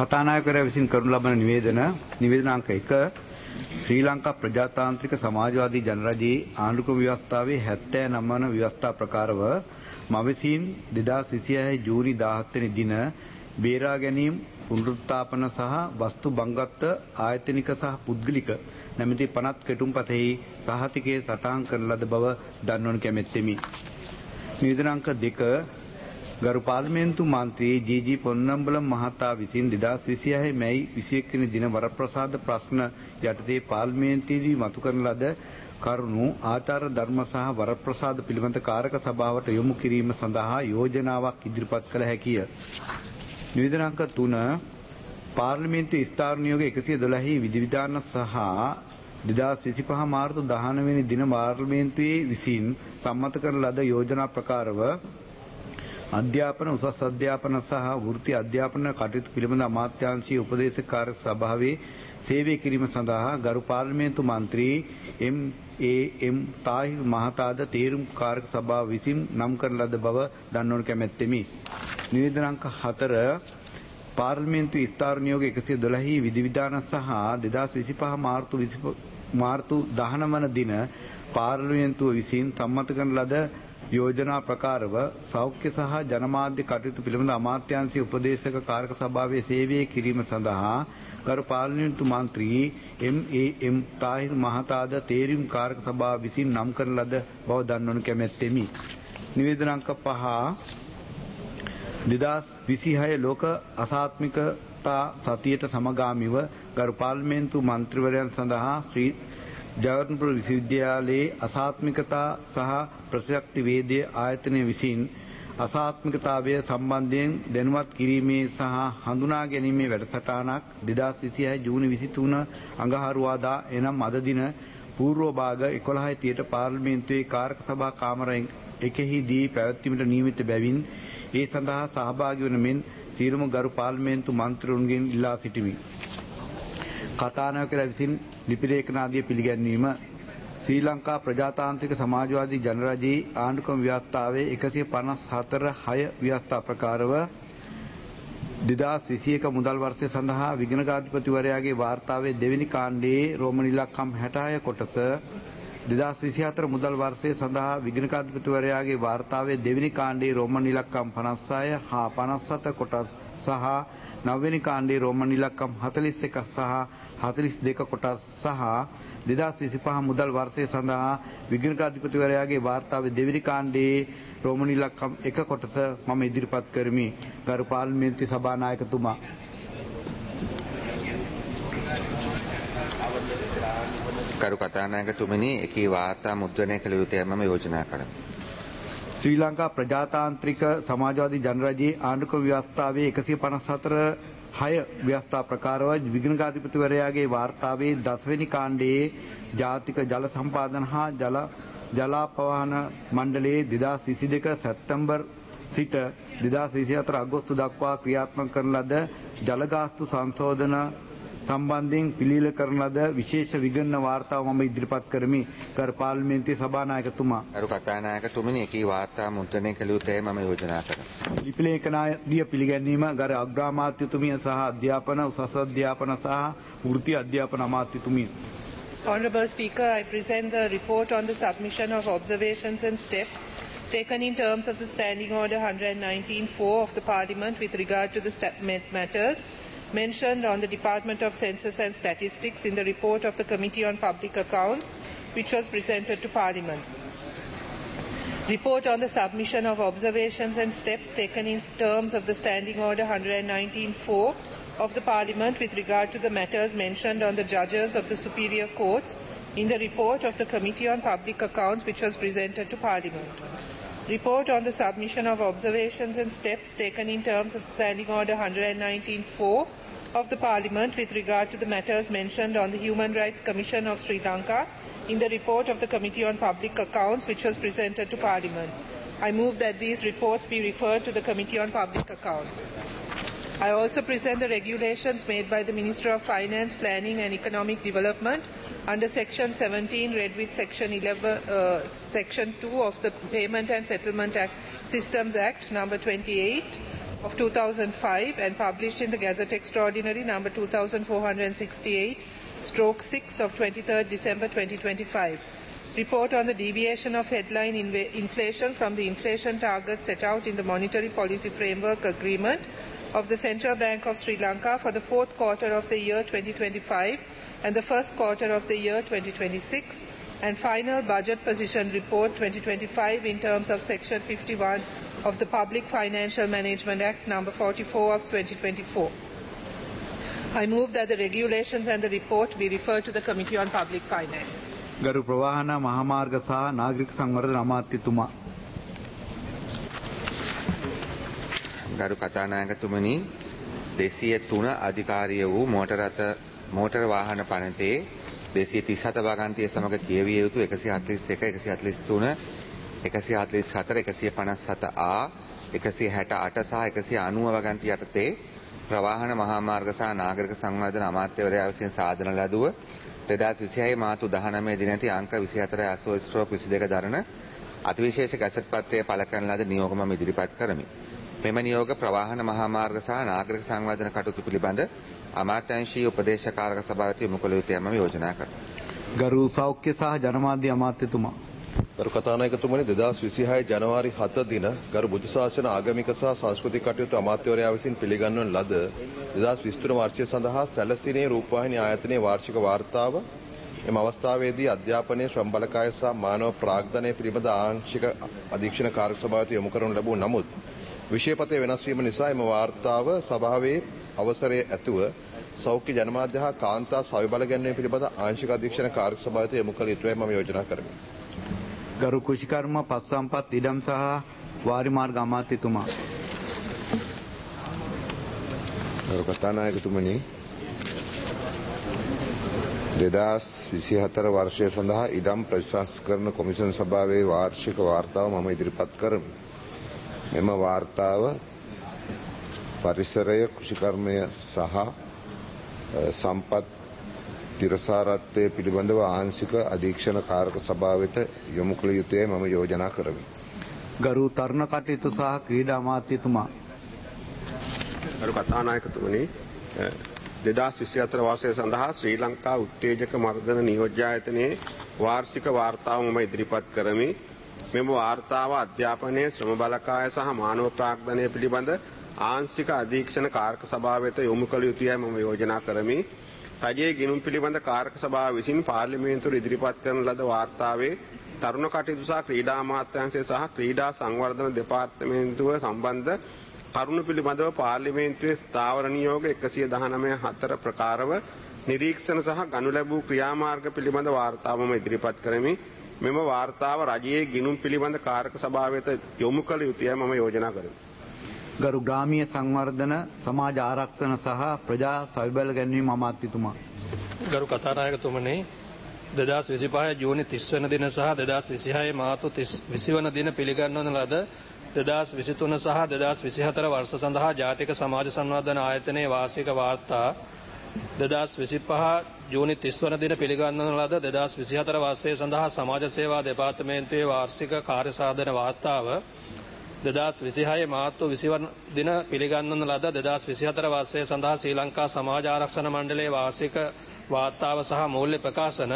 කතානායකවරයා විසින් කරනු ලබන නිවේදන අංක 1 ශ්‍රී ලංකා ප්‍රජාතාන්ත්‍රික සමාජවාදී ජනරජයේ ආණ්ඩුක්‍රම ව්‍යවස්ථාවේ 79 වන ව්‍යවස්ථා ප්‍රකාරව මවිසින් 2026 ජූනි 17 වෙනි දින බේරා ගැනීම පුනරුත්ථාපන සහ වස්තු බංගත්ව ආයතනික සහ පුද්ගලික නැමැති 50 කෙටුම්පතෙහි සහතිකයේ සටහන් කරන ලද බව දන්වනු කැමැත්තෙමි. නිවේදන අංක 2 ගරු පාර්ලිමේන්තු මන්ත්‍රී ජී.ජී. පොන්නම්බලම් මහතා විසින් 2026 මැයි 21 වෙනි දින වරප්‍රසාද ප්‍රශ්න යටතේ පාර්ලිමේන්තුවේදී මතු කරන ලද කරුණු ආචාර ධර්ම සහ වරප්‍රසාද පිළිබඳ කාරක සභාවට යොමු කිරීම සඳහා යෝජනාවක් ඉදිරිපත් කළ හැකිය. නිවේදන අංක 3 පාර්ලිමේන්තු ස්ථාන නියෝග 112 විධිවිධාන සහ 2025 මාර්තු 19 වෙනි දින පාර්ලිමේන්තුවේ විසින් සම්මත කරන ලද යෝජනා ප්‍රකාරව අධ්‍යාපන උසස් අධ්‍යාපන සහ වෘත්ති අධ්‍යාපන කටයුතු පිළිබඳ අමාත්‍යාංශීය උපදේශක කාර්ය සභාවේ සේවය කිරීම සඳහා ගරු පාර්ලිමේන්තු මන්ත්‍රී එම්.ඒ.එම්. තාහිර් මහතාද තේරුම් කාර්ය සභාව විසින් නම් කරන ලද බව දන්වනු කැමැත්තෙමි. නිවේදන අංක 4 පාර්ලිමේන්තු ස්ථාන නියෝග 112 විධිවිධාන සහ 2025 මාර්තු 19 වන දින පාර්ලිමේන්තුව විසින් සම්මත කරන ලද යෝජනා ප්‍රකාරව සෞඛ්‍ය සහ ජනමාධ්‍ය කටයුතු පිළිබඳ අමාත්‍යාංශීය උපදේශක කාරක සභාවේ සේවය කිරීම සඳහා ගරු පාර්ලිමේන්තු මන්ත්‍රී එම්.ඒ.එම්. තාහිර් මහතාද තේරීම් කාරක සභාව විසින් නම් කරන ලද බව දන්වනු කැමැත්තෙමි. නිවේදන අංක 5 2026 ලෝක අසාත්මිකතා සතියට සමගාමීව ගරු පාර්ලිමේන්තු මන්ත්‍රීවරයන් සඳහා ශ්‍රී ජගත්පුර විශ්වවිද්‍යාලයේ අසාත්මිකතා සහ ප්‍රතිශක්ති වේදයේ ආයතනය විසින් අසාත්මිකතාවය සම්බන්ධයෙන් දැනුවත් කිරීමේ සහ හඳුනා ගැනීමේ වැඩසටහනක් 2026 ජූනි 23 අඟහරුවාදා එනම් අද දින පූර්ව භාග 11:30ට පාර්ලිමේන්තුවේ කාරක සභා කාමර එකෙහිදී පැවැත්වීමට නියමිත බැවින් ඒ සඳහා සහභාගී වන මෙන් සියලුම ගරු පාර්ලිමේන්තු මන්ත්‍රීවරුන්ගෙන් ඉල්ලා සිටිමි. කතානායකවරයා විසින් ලිපි ලේඛන ආදිය පිළිගැන්වීම ශ්‍රී ලංකා ප්‍රජාතාන්ත්‍රික සමාජවාදී ජනරජයේ ආණ්ඩුක්‍රම ව්‍යවස්ථාවේ 154/6 ව්‍යවස්ථා ප්‍රකාරව 2021 මුදල් වර්ෂය සඳහා විගණකාධිපතිවරයාගේ වාර්තාවේ දෙවෙනි කාණ්ඩයේ රෝමන් ඉලක්කම් 66 කොටස 2024 මුදල් වර්ෂය සඳහා විගණකාධිපතිවරයාගේ වාර්තාවේ දෙවෙනි කාණ්ඩයේ රෝමන් ඉලක්කම් 56 හා 57 කොටස් සහ නවවෙනි කාණ්ඩයේ රෝමන් ඉලක්කම් 41 සහ 42 කොටස් සහ 2025 මුදල් වර්ෂය සඳහා විගණකාධිපතිවරයාගේ වාර්තාවේ දෙවෙනි කාණ්ඩයේ රෝමන් ඉලක්කම් 1 කොටස මම ඉදිරිපත් කරමි. ගරු පාර්ලිමේන්තු සභානායකතුමා. කරු කතානායකතුමනි, එකී වාර්තා මුද්‍රණය කළ යුතුයි මම යෝජනා කරමි. ශ්‍රී ලංකා ප්‍රජාතාන්ත්‍රික සමාජවාදී ජනරජයේ ආණ්ඩුක්‍රම ව්‍යවස්ථාවේ 154/6 ව්‍යවස්ථා ප්‍රකාරව විගණකාධිපතිවරයාගේ වාර්තාවේ 10 වෙනි කාණ්ඩයේ ජාතික ජල සම්පාදන හා ජලාපවාහන මණ්ඩලයේ 2022 සැප්තැම්බර් සිට 2024 අගෝස්තු දක්වා ක්‍රියාත්මක කරන ලද ජල ගාස්තු සංශෝධන සම්බන්ධයෙන් පිළියෙල කරන ලද විශේෂ විගණන වාර්තාව මම ඉදිරිපත් කරමි. කරු පාර්ලිමේන්තුවේ සභානායකතුමා. කරු කතානායකතුමනි, එකී වාර්තා මුද්‍රණය කළ යුතුයි මම යෝජනා කරමි. ලිපි ලේඛනාදිය පිළිගැන්වීම ගරු අග්‍රාමාත්‍යතුමිය සහ අධ්‍යාපන උසස් අධ්‍යාපන සහ වෘත්ති අධ්‍යාපන අමාත්‍යතුමිය. Honourable Speaker, I present the report on the submission of observations and steps taken in terms of the Standing Order 119/4 of the Parliament with regard to the matters mentioned on the Department of Census and Statistics in the report of the Committee on Public Accounts, which was presented to Parliament. Report on the submission of observations and steps taken in terms of the Standing Order 119/4 of the Parliament with regard to the matters mentioned on the judges of the superior courts in the report of the Committee on Public Accounts, which was presented to Parliament. Report on the submission of observations and steps taken in terms of the Standing Order 119/4 of the Parliament with regard to the matters mentioned on the Human Rights Commission of Sri Lanka in the report of the Committee on Public Accounts, which was presented to Parliament. I move that these reports be referred to the Committee on Public Accounts. I also present the regulations made by the Minister of Finance, Planning and Economic Development under Section 17, read with Section 2 of the Payment and Settlement Act, Systems Act number 28, of 2005 and published in the Gazette Extraordinary number 2468/6 of 23rd December 2025. Report on the deviation of headline inflation from the inflation target set out in the Monetary Policy Framework Agreement of the Central Bank of Sri Lanka for the fourth quarter of the year 2025 and the first quarter of the year 2026, and final budget position report 2025 in terms of Section 51 of the Public Financial Management Act number 44 of 2024. I move that the regulations and the report be referred to the Committee on Public Finance. ගරු ප්‍රවාහන මහාමාර්ග සහ නාගරික සංවර්ධන අමාත්‍යතුමා. ගරු කතානායකතුමනි, 203 අධිකාරිය වූ මෝටර වාහන පනතේ 237 වගන්තිය සමග කියවිය යුතු 141, 143, 144, 157A, 168 සහ 190 වගන්ති යටතේ ප්‍රවාහන මහාමාර්ග සහ නාගරික සංවර්ධන අමාත්‍යවරයා විසින් සාධන ලදුව 2026 මාර්තු 19 දිනදී අංක 24/22 දරන අතිවිශේෂ ගැසට් පත්‍රය පළ කරන ලද නියෝග මම ඉදිරිපත් කරමි. මෙම නියෝග ප්‍රවාහන මහාමාර්ග සහ නාගරික සංවර්ධන කටයුතු පිළිබඳ අමාත්‍යාංශීය උපදේශකාරක සභාවට යොමු කළ යුතුයි මම යෝජනා කරමි. ගරු සෞඛ්‍ය සහ ජනමාධ්‍ය අමාත්‍යතුමා. ගරු කතානායකතුමනි, 2026 ජනවාරි 7 දින ගරු බුද්ධ ශාසන ආගමික සහ සංස්කෘතික කටයුතු අමාත්‍යවරයා විසින් පිළිගන්වන ලද 2023 වර්ෂය සඳහා සැලසිනේ රූපවාහිනී ආයතනයේ වාර්ෂික වාර්තාව එම අවස්ථාවේදී අධ්‍යාපනයේ ශ්‍රම බලකාය සහ මානව ප්‍රාග්ධනය පිළිබඳ ආංශික අධීක්ෂණ කාර්ය සභාවට යොමු කරනු ලැබූ නමුත් විෂයපතේ වෙනස් වීම නිසා එම වාර්තාව සභාවේ අවසරයේ ඇතුව සෞඛ්‍ය ජනමාධ්‍ය හා කාන්තා සවි බල ගැන්වීම පිළිබඳ ආංශික අධීක්ෂණ කාර්ය සභාවට යොමු කළ යුතුයි මම යෝජනා කරමි. ගරු කුෂිකර්ම පස් සම්පත් ඉඩම් සහ වාරිමාර්ග අමාත්‍යතුමා. ගරු කතානායකතුමනි, 2024 වර්ෂය සඳහා ඉඩම් ප්‍රතිසංස්කරණ කොමිෂන් සභාවේ වාර්ෂික වාර්තාව මම ඉදිරිපත් කරමි. මෙම වාර්තාව පරිසරය, කෘෂිකර්මය සහ සම්පත් තිරසාරත්වය පිළිබඳව ආංශික අධීක්ෂණ කාරක සභාව වෙත යොමු කළ යුතුයි මම යෝජනා කරමි. ගරු තරුණ කටයුතු සහ ක්‍රීඩා අමාත්‍යතුමා. ගරු කතානායකතුමනි, 2024 වර්ෂය සඳහා ශ්‍රී ලංකා උත්තේජක මර්ධන නියෝජ්‍යායතනයේ වාර්ෂික වාර්තාව මම ඉදිරිපත් කරමි. මෙම වාර්තාව අධ්‍යාපනයේ ශ්‍රම බලකාය සහ මානව ප්‍රාග්ධනය පිළිබඳ ආංශික අධීක්ෂණ කාරක සභාව වෙත යොමු කළ යුතුයි මම යෝජනා කරමි. රජයේ ගිණුම් පිළිබඳ කාරක සභාව විසින් පාර්ලිමේන්තුවට ඉදිරිපත් කරන ලද වාර්තාවේ තරුණ කටයුතු සහ ක්‍රීඩා අමාත්‍යාංශය සහ ක්‍රීඩා සංවර්ධන දෙපාර්තමේන්තුව සම්බන්ධ කරුණු පිළිබඳව පාර්ලිමේන්තුවේ ස්ථාවර නියෝග 119/4 ප්‍රකාරව නිරීක්ෂණ සහ ගනු ලැබූ ක්‍රියාමාර්ග පිළිබඳ වාර්තාව මම ඉදිරිපත් කරමි. මෙම වාර්තාව රජයේ ගිණුම් පිළිබඳ කාරක සභාව වෙත යොමු කළ යුතුයි මම යෝජනා කරමි. ගරු ග්‍රාමීය සංවර්ධන, සමාජ ආරක්ෂණ සහ ප්‍රජා සවිබල ගැන්වීම අමාත්‍යතුමා. ගරු කතානායකතුමනි, 2025 ජූනි 30 වන දින සහ 2026 මාර්තු 20 වන දින පිළිගන්වන ලද 2023 සහ 2024 වර්ෂ සඳහා ජාතික සමාජ සංවර්ධන ආයතනයේ වාර්ෂික වාර්තා 2025 ජූනි 30 වන දින පිළිගන්වන ලද 2024 වර්ෂය සඳහා සමාජ සේවා දෙපාර්තමේන්තුවේ වාර්ෂික කාර්යසාධන වාර්තාව 2026 මාර්තු 20 වන දින පිළිගන්වන ලද 2024 වර්ෂය සඳහා ශ්‍රී ලංකා සමාජ ආරක්ෂණ මණ්ඩලයේ වාර්ෂික වාර්තාව සහ මූල්‍ය ප්‍රකාශන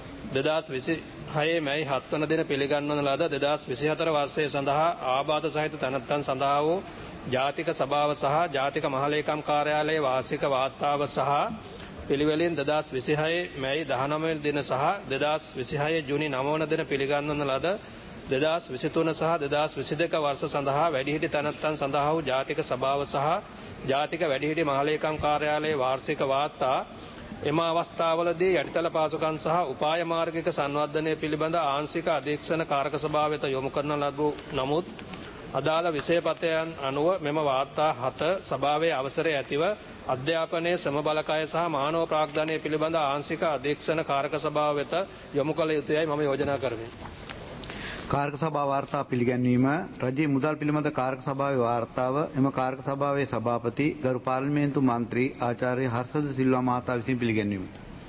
2026 මැයි 7 වන දින පිළිගන්වන ලද 2024 වර්ෂය සඳහා ආබාධ සහිත තැනැත්තන් සඳහා වූ ජාතික සභාව සහ ජාතික මහලේකම් කාර්යාලයේ වාර්ෂික වාර්තාව සහ පිළිවෙලින් 2026 මැයි 19 වන දින සහ 2026 ජූනි 9 වන දින පිළිගන්වන ලද 2023 සහ 2022 වර්ෂ සඳහා වැඩිහිටි තැනැත්තන් සඳහා වූ ජාතික සභාව සහ ජාතික වැඩිහිටි මහලේකම් කාර්යාලයේ වාර්ෂික වාර්තා එම අවස්ථාවලදී යටිතල පාසුකම් සහ උපාය මාර්ගික සංවර්ධනය පිළිබඳ ආංශික අධීක්ෂණ කාරක සභාව වෙත යොමු කරන ලැබූ නමුත් අදාළ විෂයපතයන් අනුව මෙම වාර්තා 7 සභාවේ අවසරය ඇතිව අධ්‍යාපනයේ සම බලකාය සහ මානව ප්‍රාග්ධනය පිළිබඳ ආංශික අධීක්ෂණ කාරක සභාව වෙත යොමු කළ යුතුයයි මම යෝජනා කරමි. කාරක සභා වාර්තා පිළිගැන්වීම. රජයේ මුදල් පිළිබඳ කාරක සභාවේ වාර්තාව එම කාරක සභාවේ සභාපති ගරු පාර්ලිමේන්තු මන්ත්‍රී ආචාර්ය හර්ෂද සිල්වා මහතා විසින් පිළිගැන්වීම.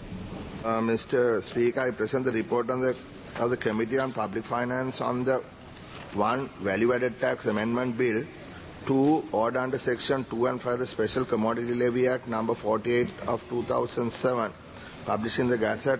Mr. Speaker, I present the report of the Committee on Public Finance on the one value-added tax amendment bill 2, order under section 2 and 5 of the Special Commodity Levy Act number 48 of 2007, published in the Gazette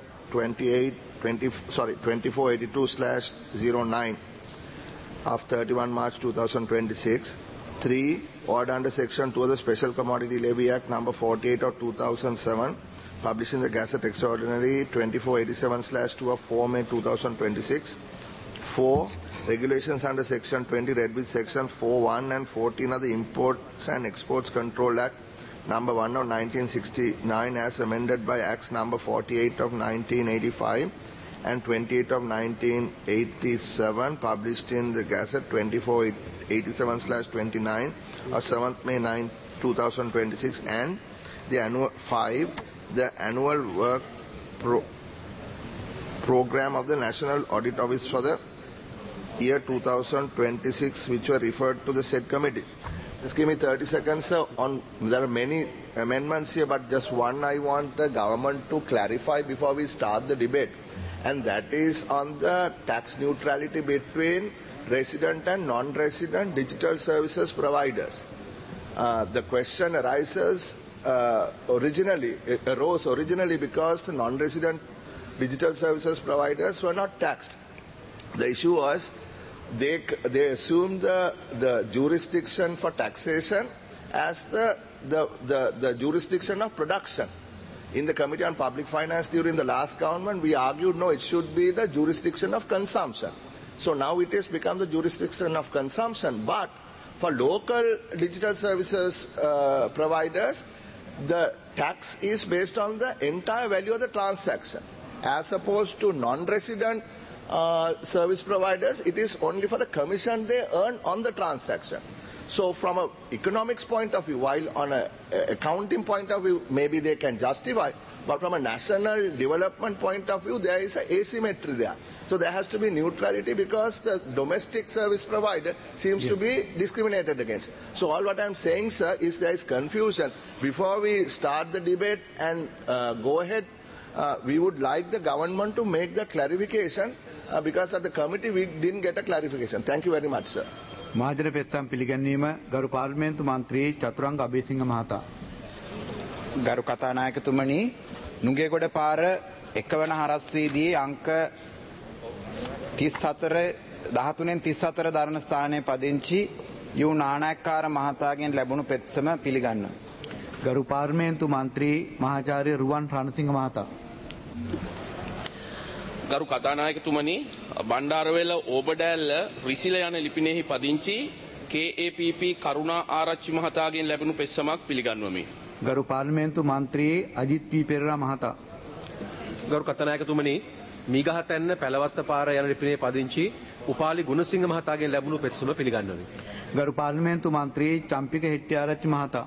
2482/09 of 31 March 2026. 3, order under section 2 of the Special Commodity Levy Act number 48 of 2007, published in the Gazette Extraordinary 2487/2 of 4 May 2026. 4, regulations under section 20 read with section 4(1) and 14 of the Imports and Exports Control Act number 1 of 1969 as amended by Acts number 48 of 1985 and 28 of 1987, published in the Gazette 2487/29 of 7th May 2026, and the annual 5, the annual work program of the National Audit Office for the year 2026, which were referred to the said committee. Just give me 30 seconds, sir. There are many amendments here, but just one I want the government to clarify before we start the debate, and that is on the tax neutrality between resident and non-resident digital services providers. The question arose originally because the non-resident digital services providers were not taxed. The issue was they assumed the jurisdiction for taxation as the jurisdiction of production. In the Committee on Public Finance during the last government, we argued no, it should be the jurisdiction of consumption. So now it has become the jurisdiction of consumption. But for local digital services providers, the tax is based on the entire value of the transaction. As opposed to non-resident service providers, it is only for the commission they earn on the transaction. So from an economics point of view, while on an accounting point of view, maybe they can justify, but from a national development point of view, there is an asymmetry there. So there has to be neutrality because the domestic service provider seems to be discriminated against. So all what I am saying, sir, is there is confusion. Before we start the debate and go ahead, we would like the government to make the clarification because at the committee we didn't get a clarification. Thank you very much, sir. මහජන පෙත්සම් පිළිගැන්වීම ගරු පාර්ලිමේන්තු මන්ත්‍රී චතුරංග අබේසිංහ මහතා. ගරු කතානායකතුමනි, නුගේගොඩ පාර 1 වන හරස් වීදියේ අංක 13 දරණ ස්ථානයේ පදිංචි යූ නානායක්කාර මහතාගෙන් ලැබුණු පෙත්සම පිළිගන්නවා. ගරු පාර්ලිමේන්තු මන්ත්‍රී මහාචාර්ය රුවන් රණසිංහ මහතා. ගරු කතානායකතුමනි, බණ්ඩාරවැල ඕබඩෑල්ල රිසිල යන ලිපිනෙහි පදිංචි KAPP කරුණා ආරච්චි මහතාගෙන් ලැබුණු පෙත්සමක් පිළිගන්වමි. ගරු පාර්ලිමේන්තු මන්ත්‍රී අජිත් පී පෙරේරා මහතා. ගරු කතානායකතුමනි, මීගහතැන්න පැලවත්ත පාර යන ලිපිනේ පදිංචි උපාලි ගුණසිංහ මහතාගෙන් ලැබුණු පෙත්සම පිළිගන්වමි. ගරු පාර්ලිමේන්තු මන්ත්‍රී චම්පික හෙට්ටිආරච්චි මහතා.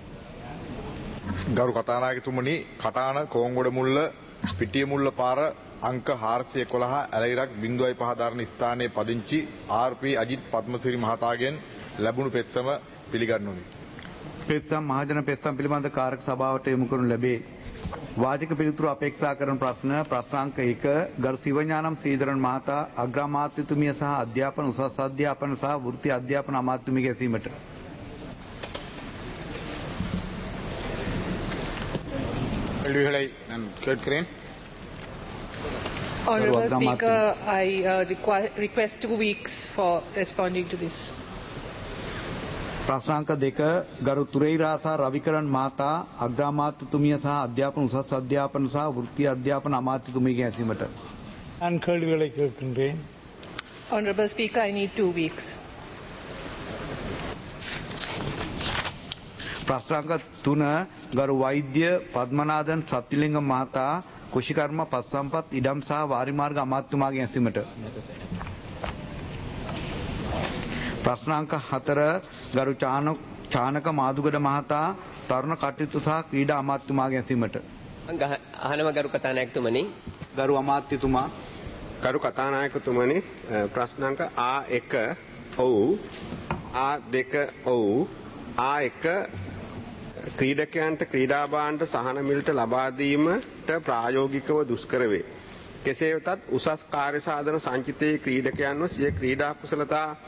ගරු කතානායකතුමනි, කටාන කෝංගොඩ මුල්ල පිටිය මුල්ල පාර අංක 411 ඇලයිරක් 0.5 දරණ ස්ථානයේ පදිංචි RP අජිත් පද්මසිරි මහතාගෙන් ලැබුණු පෙත්සම පිළිගන්වමි. පෙත්සම් මහජන පෙත්සම් පිළිබඳ කාරක සභාවට යොමු කරනු ලැබේ. වාචික පිළිතුරු අපේක්ෂා කරන ප්‍රශ්නාංක 1 ගරු සිවඥානම් ශ්‍රීධරන් මහතා අග්‍රාමාත්‍යතුමිය සහ අධ්‍යාපන උසස් අධ්‍යාපන සහ වෘත්ති අධ්‍යාපන අමාත්‍යතුමියගේ ඇසීමට. Honourable Speaker, I request 2 weeks for responding to this. ප්‍රශ්නාංක 2 ගරු තුරේරා සහ රවිකරන් මහතා අග්‍රාමාත්‍යතුමිය සහ අධ්‍යාපන උසස් අධ්‍යාපන සහ වෘත්ති අධ්‍යාපන අමාත්‍යතුමියගේ ඇසීමට. අන්කල්களை கேட்கின்றேன். Honourable Speaker, I need 2 weeks. ප්‍රශ්නාංක 3 ගරු වෛද්‍ය පద్මනාදන් සත්තිලිංග මහතා කුෂිකර්ම පස්සම්පත් ඉඩම් සහ වාරිමාර්ග අමාත්‍යතුමාගේ ඇසීමට. ප්‍රශ්නාංක 4 ගරු චානක මාදුගඩ මහතා තරුණ කටයුතු සහ ක්‍රීඩා අමාත්‍යතුමාගේ ඇසීමට. අහනම ගරු කතානායකතුමනි. ගරු අමාත්‍යතුමා. ගරු කතානායකතුමනි, ප්‍රශ්නාංක A1 ඔව්, A2 ඔව්, A1 ක්‍රීඩකයන්ට ක්‍රීඩා භාණ්ඩ සහන මිලට ලබා දීමට ප්‍රායෝගිකව දුෂ්කර වේ. කෙසේ වෙතත් උසස් කාර්ය සාධන සංචිතයේ ක්‍රීඩකයන්ව සිය ක්‍රීඩා කුසලතා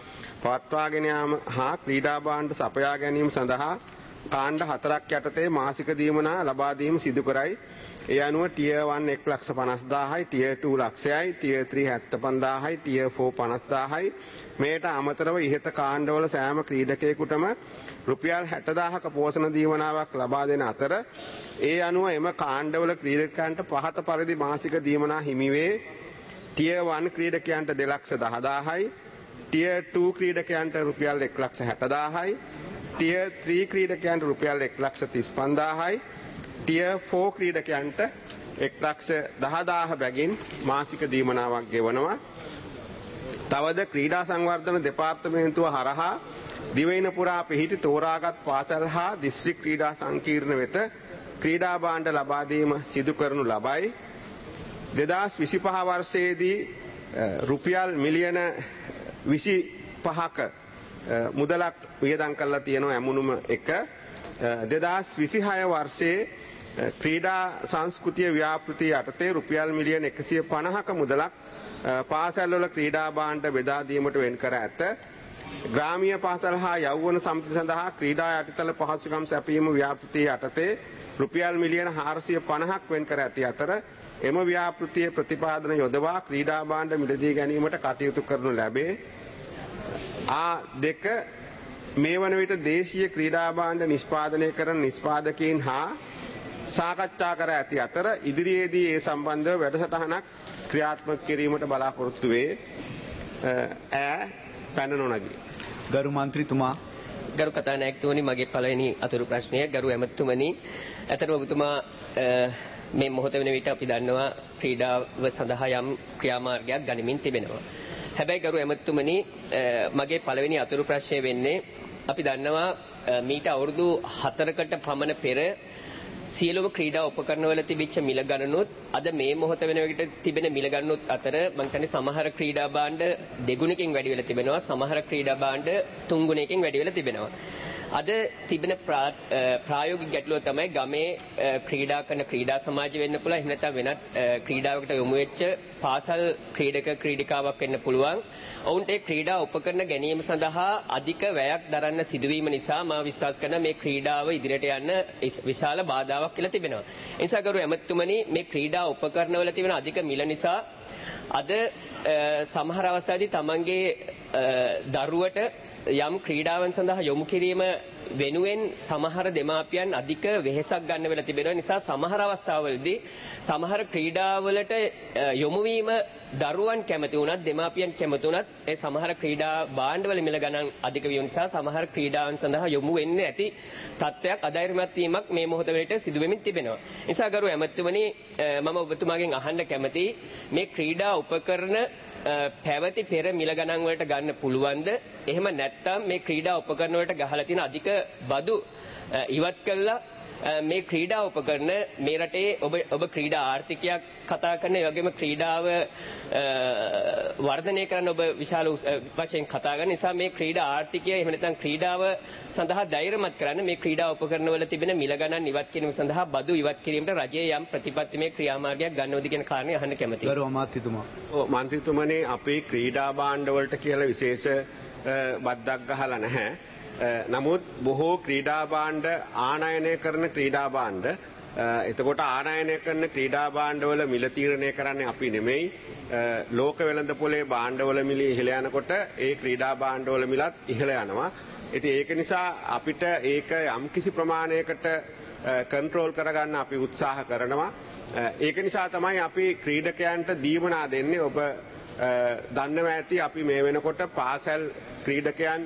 පවත්වාගෙන යාම හා ක්‍රීඩා භාණ්ඩ සපයා ගැනීම සඳහා කාණ්ඩ 4ක් යටතේ මාසික දීමනා ලබා දීම සිදු කරයි. ඒ අනුව ටියර් 1 1,50,000යි, ටියර් 2 ලක්ෂයයි, ටියර් 3 75,000යි, ටියර් 4 50,000යි. මේට අමතරව ඉහත කාණ්ඩවල සෑම ක්‍රීඩකයෙකුටම රුපියල් 60,000ක පෝෂණ දීමනාවක් ලබා දෙන අතර ඒ අනුව එම කාණ්ඩවල ක්‍රීඩකයන්ට පහත පරිදි මාසික දීමනා හිමි වේ. ටියර් 1 ක්‍රීඩකයන්ට 2,10,000යි, ටියර් 2 ක්‍රීඩකයන්ට රුපියල් 1,60,000යි, ටියර් 3 ක්‍රීඩකයන්ට රුපියල් 1,35,000යි, ටියර් 4 ක්‍රීඩකයන්ට 1,10,000 බැගින් මාසික දීමනාවක් ගෙවනවා. තවද ක්‍රීඩා සංවර්ධන දෙපාර්තමේන්තුව හරහා දිවයින පුරා පිහිටි තෝරාගත් පාසල් හා දිස්ත්‍රික් ක්‍රීඩා සංකීර්ණ වෙත ක්‍රීඩා භාණ්ඩ ලබා දීම සිදු කරනු ලබයි. 2025 වර්ෂයේදී රුපියල් මිලියන 25ක මුදලක් වියදම් කරලා තියෙනවා ඇමුණුම එක. 2026 වර්ෂයේ ක්‍රීඩා සංස්කෘතිය ව්‍යාපෘතිය යටතේ රුපියල් මිලියන 150ක මුදලක් පාසල්වල ක්‍රීඩා භාණ්ඩ බෙදා දීමට වෙන් කර ඇත. ග්‍රාමීය පාසල් හා යෞවන සමිති සඳහා ක්‍රීඩා යටිතල පහසුකම් සැපයීම ව්‍යාපෘතිය යටතේ රුපියල් මිලියන 450ක් වෙන් කර ඇති අතර එම ව්‍යාපෘතියේ ප්‍රතිපාදන යොදවා ක්‍රීඩා භාණ්ඩ මිලදී ගැනීමට කටයුතු කරනු ලැබේ. දෙක මේ වන විට දේශීය ක්‍රීඩා භාණ්ඩ නිෂ්පාදනය කරන නිෂ්පාදකයන් හා සාකච්ඡා කර ඇති අතර ඉදිරියේදී ඒ සම්බන්ධව වැඩසටහනක් ක්‍රියාත්මක කිරීමට බලාපොරොත්තු වේ. පැන නොනගී. ගරු මන්ත්‍රීතුමා. ගරු කතානායකතුමනි, මගේ පළවෙනි අතුරු ප්‍රශ්නය ගරු ඇමතුමනි. ඇතට ඔබතුමා මේ මොහොත වෙන විට අපි දන්නවා ක්‍රීඩාව සඳහා යම් ක්‍රියාමාර්ගයක් ගනිමින් තිබෙනවා. හැබැයි ගරු ඇමතුමනි, මගේ පළවෙනි අතුරු ප්‍රශ්නය වෙන්නේ අපි දන්නවා මීට අවුරුදු 4කට පමණ පෙර සියලුම ක්‍රීඩා උපකරණවල තිබිච්ච මිල ගණනුත් අද මේ මොහොත වෙන විට තිබෙන මිල ගණනුත් අතර මම කියන්නේ සමහර ක්‍රීඩා භාණ්ඩ දෙගුණකින් වැඩි වෙලා තිබෙනවා, සමහර ක්‍රීඩා භාණ්ඩ තුන්ගුණයකින් වැඩි වෙලා තිබෙනවා. අද තිබෙන ප්‍රායෝගික ගැටලුව තමයි ගමේ ක්‍රීඩා කරන ක්‍රීඩා සමාජය වෙන්න පුළුවන්, එහෙම නැත්නම් වෙනත් ක්‍රීඩාවකට යොමු වෙච්ච පාසල් ක්‍රීඩක ක්‍රීඩිකාවක් වෙන්න පුළුවන්. ඔවුන්ට ඒ ක්‍රීඩා උපකරණ ගැනීම සඳහා අධික වැයක් දරන්න සිදුවීම නිසා මා විශ්වාස කරනවා මේ ක්‍රීඩාව ඉදිරියට යන්න විශාල බාධාවක් කියලා තිබෙනවා. ඒ නිසා ගරු ඇමතුමනි, මේ ක්‍රීඩා උපකරණවල තිබෙන අධික මිල නිසා අද සමහර අවස්ථාවේදී තමන්ගේ දරුවට යම් ක්‍රීඩාවන් සඳහා යොමු කිරීම වෙනුවෙන් සමහර දෙමාපියන් අධික වෙහෙසක් ගන්න වෙලා තිබෙනවා. නිසා සමහර අවස්ථාවලදී සමහර ක්‍රීඩාවලට යොමු වීම දරුවන් කැමති වුණත් දෙමාපියන් කැමති වුණත් ඒ සමහර ක්‍රීඩා භාණ්ඩවල මිල ගණන් අධික වීම නිසා සමහර ක්‍රීඩාවන් සඳහා යොමු වෙන්නේ නැති තත්ත්වයක් අධෛර්යමත් වීමක් මේ මොහොත වෙලට සිදු වෙමින් තිබෙනවා. නිසා ගරු ඇමතුමනි, මම ඔබතුමාගෙන් අහන්න කැමතියි මේ ක්‍රීඩා උපකරණ පැවති පෙර මිල ගණන් වලට ගන්න පුළුවන්ද? එහෙම නැත්නම් මේ ක්‍රීඩා උපකරණ වලට ගහලා තියෙන අධික බදු ඉවත් කළා මේ ක්‍රීඩා උපකරණ මේ රටේ ඔබ ක්‍රීඩා ආර්ථිකයක් කතා කරන, ඒ වගේම ක්‍රීඩාව වර්ධනය කරන්න ඔබ විශාල වශයෙන් කතා කරන නිසා මේ ක්‍රීඩා ආර්ථිකය එහෙම නැත්නම් ක්‍රීඩාව සඳහා ධෛර්යමත් කරන්න මේ ක්‍රීඩා උපකරණ වල තිබෙන මිල ගණන් ඉවත් කිරීම සඳහා බදු ඉවත් කිරීමට රජයේ යම් ප්‍රතිපත්තිමය ක්‍රියාමාර්ගයක් ගන්නවද කියන කාරණේ අහන්න කැමතියි. ගරු අමාත්‍යතුමා. මන්ත්‍රීතුමනි, අපේ ක්‍රීඩා භාණ්ඩ වලට කියලා විශේෂ බද්දක් ගහලා නැහැ. නමුත් බොහෝ ක්‍රීඩා භාණ්ඩ ආනයනය කරන ක්‍රීඩා භාණ්ඩ, එතකොට ආනයනය කරන ක්‍රීඩා භාණ්ඩවල මිල තීරණය කරන්නේ අපි නෙමෙයි. ලෝක වෙළඳපොලේ භාණ්ඩවල මිල ඉහළ යනකොට ඒ ක්‍රීඩා භාණ්ඩවල මිලත් ඉහළ යනවා. ඉතින් ඒක නිසා අපිට ඒක යම්කිසි ප්‍රමාණයකට කන්ට්‍රෝල් කරගන්න අපි උත්සාහ කරනවා. ඒක නිසා තමයි අපි ක්‍රීඩකයන්ට දීමනා දෙන්නේ. ඔබ දන්නවා ඇති අපි මේ වෙනකොට පාසල් ක්‍රීඩකයන්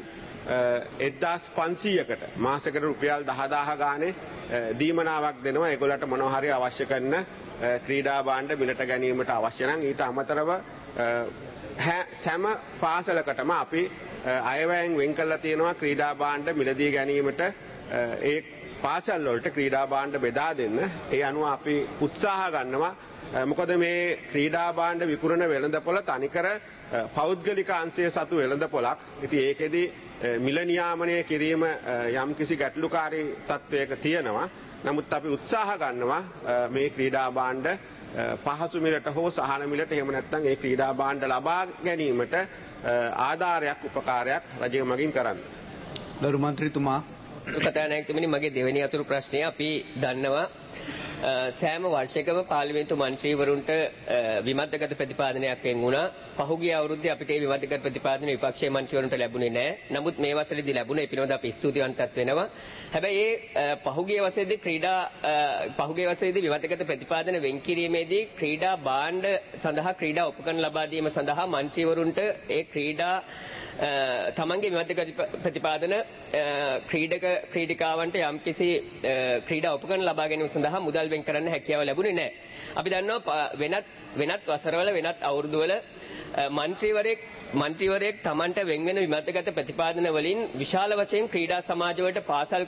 1500කට මාසෙකට රුපියල් 10,000 ගානේ දීමනාවක් දෙනවා. ඒගොල්ලන්ට මොනවා හරි අවශ්‍ය කරන ක්‍රීඩා භාණ්ඩ මිලට ගැනීමට අවශ්‍ය නම් ඊට අමතරව සෑම පාසලකටම අපි අයවැයෙන් වෙන් කරලා තියෙනවා ක්‍රීඩා භාණ්ඩ මිලදී ගැනීමට. ඒ පාසල් වලට ක්‍රීඩා භාණ්ඩ බෙදා දෙන්න. ඒ අනුව අපි උත්සාහ ගන්නවා. මොකද මේ ක්‍රීඩා භාණ්ඩ විකුණන වෙළඳපොළ තනිකර පෞද්ගලික අංශය සතු වෙළඳපොළක්. ඉතින් ඒකෙදි මිල නියාමනය කිරීම යම්කිසි ගැටලුකාරී තත්වයක තියෙනවා. නමුත් අපි උත්සාහ ගන්නවා මේ ක්‍රීඩා භාණ්ඩ පහසු මිලට හෝ සහන මිලට එහෙම නැත්නම් ඒ ක්‍රීඩා භාණ්ඩ ලබා ගැනීමට ආධාරයක් උපකාරයක් රජය මගින් කරන්න. ගරු මන්ත්‍රීතුමා කතානායකතුමනි මගේ දෙවෙනි අතුරු ප්‍රශ්නය අපි දන්නවා සෑම වර්ෂයකම පාර්ලිමේන්තු මන්ත්‍රීවරුන්ට විමර්ශකගත ප්‍රතිපාදනයක් වෙන් වුණා. පහුගිය අවුරුද්දේ අපිට මේ විමර්ශකගත ප්‍රතිපාදන විපක්ෂයේ මන්ත්‍රීවරුන්ට ලැබුණේ නැහැ. නමුත් මේ වසරේදී ලැබුණා. ඒ පිළිබඳව අපි ස්තුතිවන්තත් වෙනවා. හැබැයි පහුගිය වසරේදී විමර්ශකගත ප්‍රතිපාදන වෙන් කිරීමේදී ක්‍රීඩා භාණ්ඩ සඳහා ක්‍රීඩා උපකරණ ලබා දීම සඳහා මන්ත්‍රීවරුන්ට ඒ ක්‍රීඩා තමන්ගේ විමර්ශකගත ප්‍රතිපාදන ක්‍රීඩිකාවන්ට යම්කිසි ක්‍රීඩා උපකරණ ලබා ගැනීම සඳහා මුදල් වෙන් කරන්න හැකියාව ලැබුණේ නැහැ. අපි දන්නවා වෙනත් වසරවල වෙනත් අවුරුදුවල මන්ත්‍රීවරයෙක් තමන්ට වෙන් වෙන විමර්ශකගත ප්‍රතිපාදන වලින් විශාල වශයෙන් ක්‍රීඩා සමාජ වලට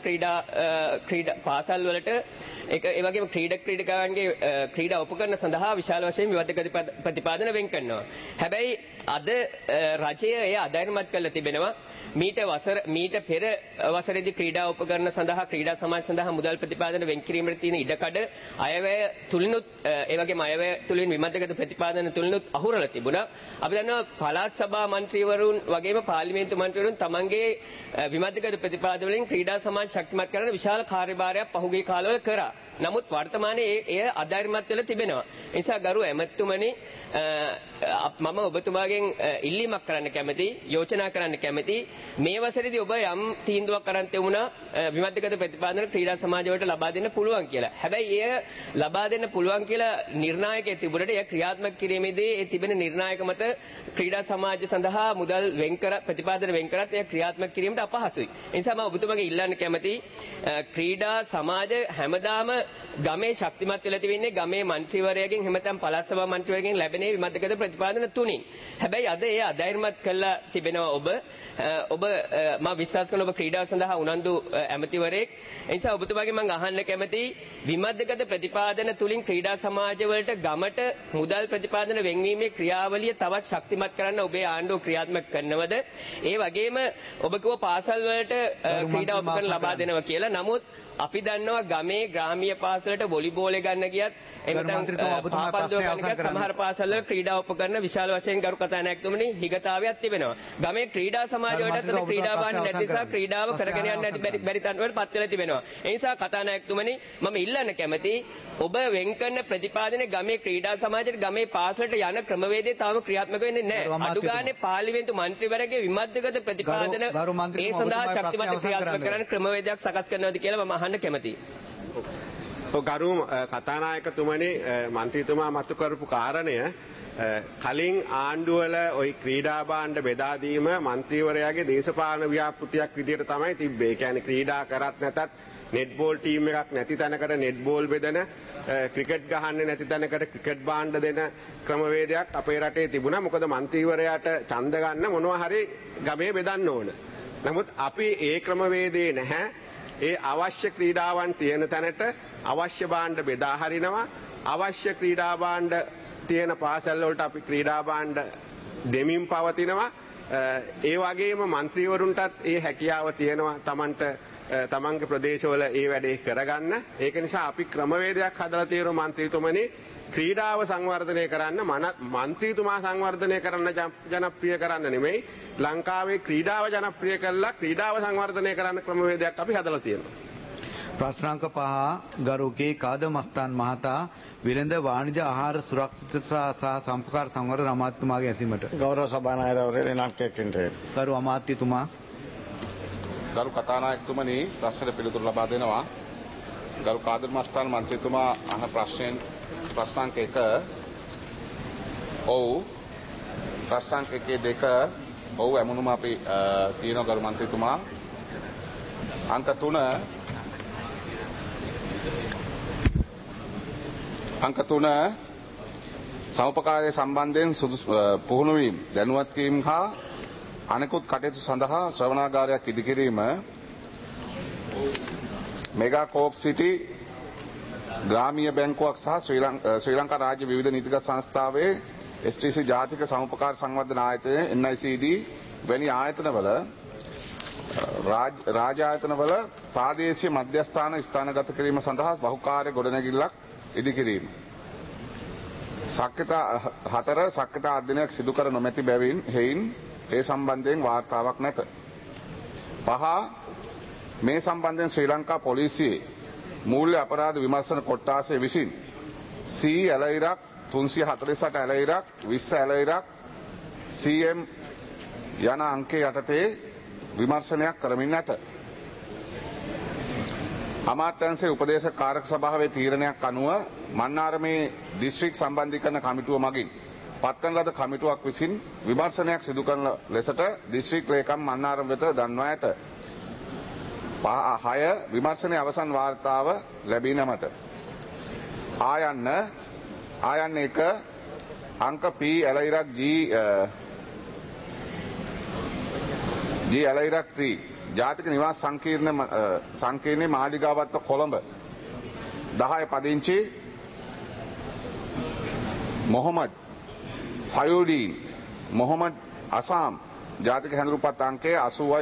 පාසල් වලට ඒ වගේම ක්‍රීඩිකාවන්ගේ ක්‍රීඩා උපකරණ සඳහා විශාල වශයෙන් විමර්ශකගත ප්‍රතිපාදන වෙන් කරනවා. හැබැයි අද රජය එය අධෛර්යමත් කරලා තිබෙනවා. මීට පෙර වසරේදී ක්‍රීඩා උපකරණ සඳහා ක්‍රීඩා සමාජ සඳහා මුදල් ප්‍රතිපාදන වෙන් කිරීමට තියෙන ඉඩකඩ අයවැය තුලිනුත් ඒ වගේම අයවැය තුලින් විමර්ශකගත ප්‍රතිපාදන තුලිනුත් අහුරලා තිබුණා. අපි දන්නවා පළාත් සභා මන්ත්‍රීවරුන් වගේම පාර්ලිමේන්තු මන්ත්‍රීවරුන් තමන්ගේ විමර්ශකගත ප්‍රතිපාදන වලින් ක්‍රීඩා සමාජ ශක්තිමත් කරන විශාල කාර්යභාරයක් පහුගිය කාලවල කරා. නමුත් වර්තමානයේ එය අධෛර්යමත් වෙලා තිබෙනවා. ඒ නිසා ගරු ඇමතුමනි මම ඔබතුමාගෙන් ඉල්ලීමක් කරන්න කැමතියි, යෝජනා කරන්න කැමතියි. මේ වසරේදී ඔබ යම් තීන්දුවක් කරන් තියුණා විමර්ශකගත ප්‍රතිපාදන ක්‍රීඩා සමාජ වලට ලබා දෙන්න පුළුවන් කියලා. හැබැයි එය ලබා දෙන්න පුළුවන් කියලා නිර්ණායකයෙක් තිබුණට එය ක්‍රියාත්මක කිරීමේදී ඒ තිබෙන නිර්ණායක මත ක්‍රීඩා සමාජ සඳහා මුදල් ප්‍රතිපාදන වෙන් කරත් එය ක්‍රියාත්මක කිරීමට අපහසුයි. ඒ නිසා මම ඔබතුමාගෙන් ඉල්ලන්න කැමතියි ක්‍රීඩා සමාජ හැමදාම ගමේ ශක්තිමත් වෙලා තිබෙන්නේ ගමේ මන්ත්‍රීවරයාගෙන් හැමතැන් පළාත් සභා මන්ත්‍රීවරයාගෙන් ලැබෙන විමර්ශකගත ප්‍රතිපාදන තුنين. හැබැයි අද ඒ අධෛර්යමත් කළා තිබෙනවා ඔබ මම විශ්වාස කරනවා ඔබ ක්‍රීඩාව සඳහා උනන්දු ඇමතිවරයෙක්. ඒ නිසා ඔබතුමාගෙන් මම අහන්න කැමතියි විමර්ශකගත ප්‍රතිපාදන තුලින් ක්‍රීඩා සමාජ වලට ගමට මුදල් ප්‍රතිපාදන වෙන්වීමේ ක්‍රියාවලිය තවත් ශක්තිමත් කරන්න ඔබේ ආණ්ඩුව ක්‍රියාත්මක කරනවද? ඒ වගේම ඔබ කිව්ව පාසල් වලට ක්‍රීඩා උපකරණ ලබා දෙනවා කියලා. නමුත් අපි දන්නවා ගමේ ග්‍රාමීය පාසලට වොලිබෝල් ගන්න ගියත් සමහර පාසල්වල ක්‍රීඩා උපකරණ විශාල වශයෙන් ගරු කතානායකතුමනි හිගතාවයක් තිබෙනවා. ගමේ ක්‍රීඩා සමාජවලට ක්‍රීඩා භාණ්ඩ නැති නිසා ක්‍රීඩාව කරගෙන යන්න නැති බැරි තත්ත්වයකට පත් වෙලා තිබෙනවා. ඒ නිසා කතානායකතුමනි මම ඉල්ලන්න කැමතියි ඔබ වෙන් කරන ප්‍රතිපාදනයේ ගමේ ක්‍රීඩා සමාජයට ගමේ පාසලට යන ක්‍රමවේදය තාම ක්‍රියාත්මක වෙන්නේ නැහැ. අඩු ගානේ පාර්ලිමේන්තු මන්ත්‍රීවරයාගේ විමර්ශකගත ප්‍රතිපාදන ඒ සඳහා ශක්තිමත් ක්‍රියාත්මක කරන ක්‍රමවේදයක් සකස් කරනවාද කියලා මම අහන්න කැමතියි. ගරු කතානායකතුමනි මන්ත්‍රීතුමා මතු කරපු කාරණය කලින් ආණ්ඩුවල ওই ක්‍රීඩා භාණ්ඩ බෙදා දීම මන්ත්‍රීවරයාගේ දේශපාලන ව්‍යාපෘතියක් විදිහට තමයි තිබ්බේ. ඒ කියන්නේ ක්‍රීඩා කරත් නැතත් නෙට්බෝල් ටීම් එකක් නැති තැනකට නෙට්බෝල් බෙදන ක්‍රිකට් ගහන්නේ නැති තැනකට ක්‍රිකට් භාණ්ඩ දෙන ක්‍රමවේදයක් අපේ රටේ තිබුණා. මොකද මන්ත්‍රීවරයාට ඡන්ද ගන්න මොනවා හරි ගමේ බෙදන්න ඕන. නමුත් අපි ඒ ක්‍රමවේදේ නැහැ. ඒ අවශ්‍ය ක්‍රීඩාවන් තියෙන තැනට අවශ්‍ය භාණ්ඩ බෙදා හරිනවා. අවශ්‍ය ක්‍රීඩා භාණ්ඩ තියෙන පාසල් වලට අපි ක්‍රීඩා භාණ්ඩ දෙමින් පවතිනවා. ඒ වගේම മന്ത്രിවරුන්ටත් ඒ හැකියාව තියෙනවා තමන්ගේ ප්‍රදේශවල ඒ වැඩේ කරගන්න. ඒක නිසා අපි ක්‍රමවේදයක් හදලා තියෙනවා മന്ത്രിතුමනි ක්‍රීඩාව සංවර්ධනය කරන්න മന്ത്രിතුමා සංවර්ධනය කරන්න ජනප්‍රිය කරන්න නෙමෙයි ලංකාවේ ක්‍රීඩාව ජනප්‍රිය කරලා ක්‍රීඩාව සංවර්ධනය කරන්න ක්‍රමවේදයක් අපි හදලා තියෙනවා. ප්‍රශ්නාංක 5 ගරු කේ කාදමස්තාන් මහතා විරඳ වාණිජ ආහාර සුරක්ෂිතතා සහ සම්පකාර සංවර්ධන අමාත්‍යතුමාගේ ඇසීමට ගෞරව සභානායකවරයාගේ නාට්‍යකින්ට ගරු අමාත්‍යතුමා ගරු කතානායකතුමනි ප්‍රශ්නට පිළිතුරු ලබා දෙනවා. ගරු කාදමස්තාන් මන්ත්‍රීතුමා අහන ප්‍රශ්නාංක 1 ඔව් ප්‍රශ්නාංක 2 ඔව් එමුණුම අපි තියෙනවා ගරු මන්ත්‍රීතුමා. අංක 3 සමුපකාරය සම්බන්ධයෙන් පුහුණු වීම දැනුවත් කිරීම හා අනෙකුත් කටයුතු සඳහා ශ්‍රවණාගාරයක් ඉදිකිරීම මෙගා කෝප් සිටි ග්‍රාමීය බැංකුවක් සහ ශ්‍රී ලංකා රාජ්‍ය විවිධ නීතිගත සංස්ථාවේ STC ජාතික සමුපකාර සංවර්ධන ආයතනය NICD වැනි ආයතනවල රාජ්‍ය ආයතනවල ප්‍රාදේශීය මධ්‍යස්ථාන ස්ථානගත කිරීම සඳහා බහුකාර්ය ගොඩනැගිල්ලක් ඉදිකිරීම. සක්්‍යතා අධ්‍යයනයක් සිදු කර නොමැති බැවින් හේයින් ඒ සම්බන්ධයෙන් වාර්තාවක් නැත. 5 මේ සම්බන්ධයෙන් ශ්‍රී ලංකා පොලිසියේ මූල්‍ය අපරාධ විමර්ශන කොට්ටාසය විසින් C ඇලයිරක් 348 ඇලයිරක් 20 ඇලයිරක් CM යන අංකයේ යටතේ විමර්ශනයක් කරමින් නැත. අමාත්‍යංශයේ උපදේශක කාරක සභාවේ තීරණයක් අනුව මන්නාරමේ දිස්ත්‍රික් සම්බන්ධීකරණ කමිටුව මගින් පත්වන ලද කමිටුවක් විසින් විමර්ශනයක් සිදු කරන ලෙසට දිස්ත්‍රික් ලේකම් මන්නාරම වෙත දන්වා ඇත. 6 විමර්ශනයේ අවසන් වාර්තාව ලැබී නැමත. ආයන්න 1 අංක P ඇලයිරක් G ඇලයිරක් 3 ජාතික නිවාස සංකීර්ණයේ මාලිගාවත්ව කොළඹ 10 පදිංචි මොහොමඩ් සයුඩීන් මොහොමඩ් අසාම් ජාතික හැඳුනුපත් අංකය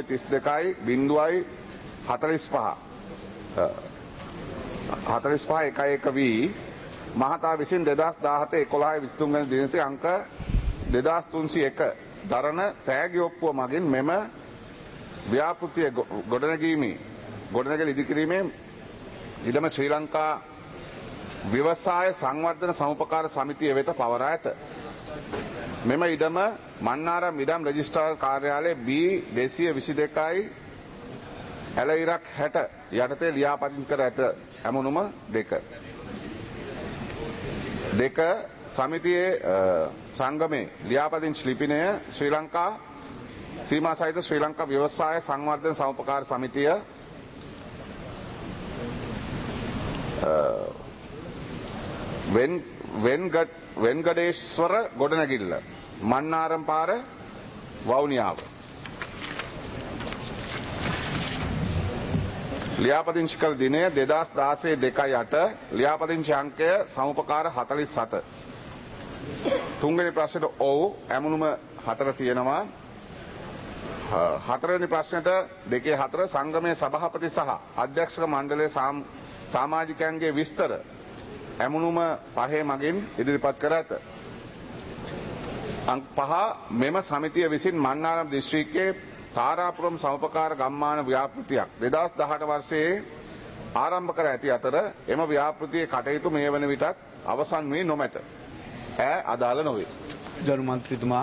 80.32 වී මහතා විසින් 2017 11 23 වෙනි දිනතේ අංක 2301 දරන තෑගි ඔප්පුව මගින් මෙම ව්‍යාපෘතිය ගොඩනැගිලි ඉදිකිරීමේ ඉඩම ශ්‍රී ලංකා ව්‍යවසාය සංවර්ධන සමුපකාර සමිතිය වෙත පවරා ඇත. මෙම ඉඩම මන්නාරම් ඉඩම් රෙජිස්ට්‍රාර් කාර්යාලයේ B 222යි ඇලයිරක් 60 යටතේ ලියාපදිංචි කර ඇත. ඇමුණුම 2 සමිතියේ සංගමේ ලියාපදිංචි ලිපිනය ශ්‍රී ලංකා සීමා සහිත ශ්‍රී ලංකා ව්‍යවසාය සංවර්ධන සමුපකාර සමිතිය වෙන්ගඩේශ්වර ගොඩනැගිල්ල මන්නාරම් පාර වවුනියාව ලියාපදිංචි කළ දිනය 2016 2/8 ලියාපදිංචි අංකය සමුපකාර 47 තුන්වෙනි ප්‍රශ්නෙට ඔව් ඇමුණුම 4 තියෙනවා. හතරවෙනි ප්‍රශ්නට 2/4 සංගමයේ සභාපති සහ අධ්‍යක්ෂක මණ්ඩලයේ සමාජිකයන්ගේ විස්තර ඇමුණුම 5 මගින් ඉදිරිපත් කර ඇත. අංක 5 මෙම සමිතිය විසින් මන්නාරම් දිස්ත්‍රික්කයේ තාරාපුරම් සමුපකාර ගම්මාන ව්‍යාපෘතියක් 2018 වර්ෂයේ ආරම්භ කර ඇති අතර එම ව්‍යාපෘතියේ කටයුතු මේ වන විටත් අවසන් වී නොමැත. අදාළ නොවේ. ගරු මන්ත්‍රීතුමා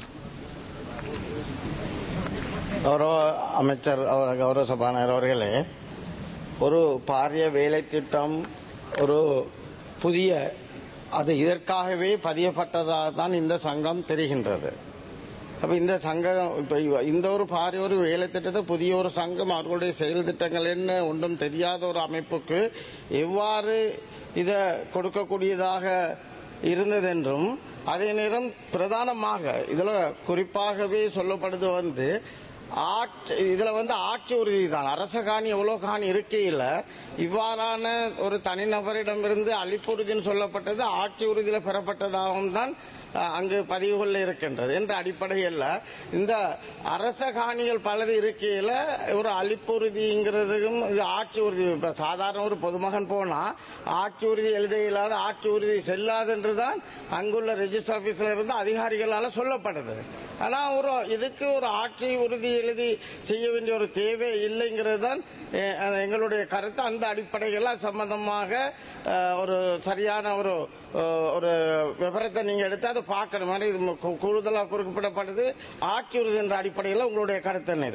கௌரவ அமைச்சர் கௌரவ சபாநாயகர் அவர்களே, ஒரு பாரிய வேலை திட்டம் ஒரு புதிய அது இதற்காகவே பதியப்பட்டதாக தான் இந்த சங்கம் தெரிகின்றது. அப்ப இந்த சங்கம் இப்ப இந்த ஒரு பாரிய ஒரு வேலை திட்டத்தை புதிய ஒரு சங்கம் அவர்களுடைய செயல் திட்டங்கள் என்ன ஒன்றும் தெரியாத ஒரு அமைப்புக்கு எவ்வாறு இதை கொடுக்கக்கூடியதாக இருந்ததென்றும் அதே நேரம் பிரதானமாக இதுல குறிப்பாகவே சொல்லப்படுது இதுல ஆட்சி உறுதி தான். அரச காணி எவ்வளவு காணி இருக்கையில் இவ்வாறான ஒரு தனிநபரிடமிருந்து அளிப்புறுதின்னு சொல்லப்பட்டது ஆட்சி உறுதியில் பெறப்பட்டதாகவும் தான் அங்கு பதிவுகள் இருக்கின்றது என்ற அடிப்படையில் இந்த அரச காணிகள் பலது இருக்கையில் ஒரு அளிப்புறுதிங்கிறதுக்கும் இது ஆட்சி உறுதி. இப்ப சாதாரண ஒரு பொதுமகன் போனா ஆட்சி உறுதி எழுத இயலாத ஆட்சி உறுதி செல்லாது என்றுதான் அங்குள்ள ரெஜிஸ்டர் ஆபீஸ்ல இருந்து அதிகாரிகளால் சொல்லப்படுது. ஆனா இதுக்கு ஒரு ஆட்சி உறுதி எழுதி செய்ய வேண்டிய ஒரு தேவை இல்லைங்கிறது தான் எங்களுடைய கருத்து. அந்த அடிப்படையில் சம்பந்தமாக ஒரு சரியான ஒரு விவரத்தை நீங்க எடுத்து அதை பார்க்கணும். இது கூடுதலாக குறிப்பிடப்படுது ஆட்சி உறுதி என்ற அடிப்படையில் உங்களுடைய கருத்து என்ன?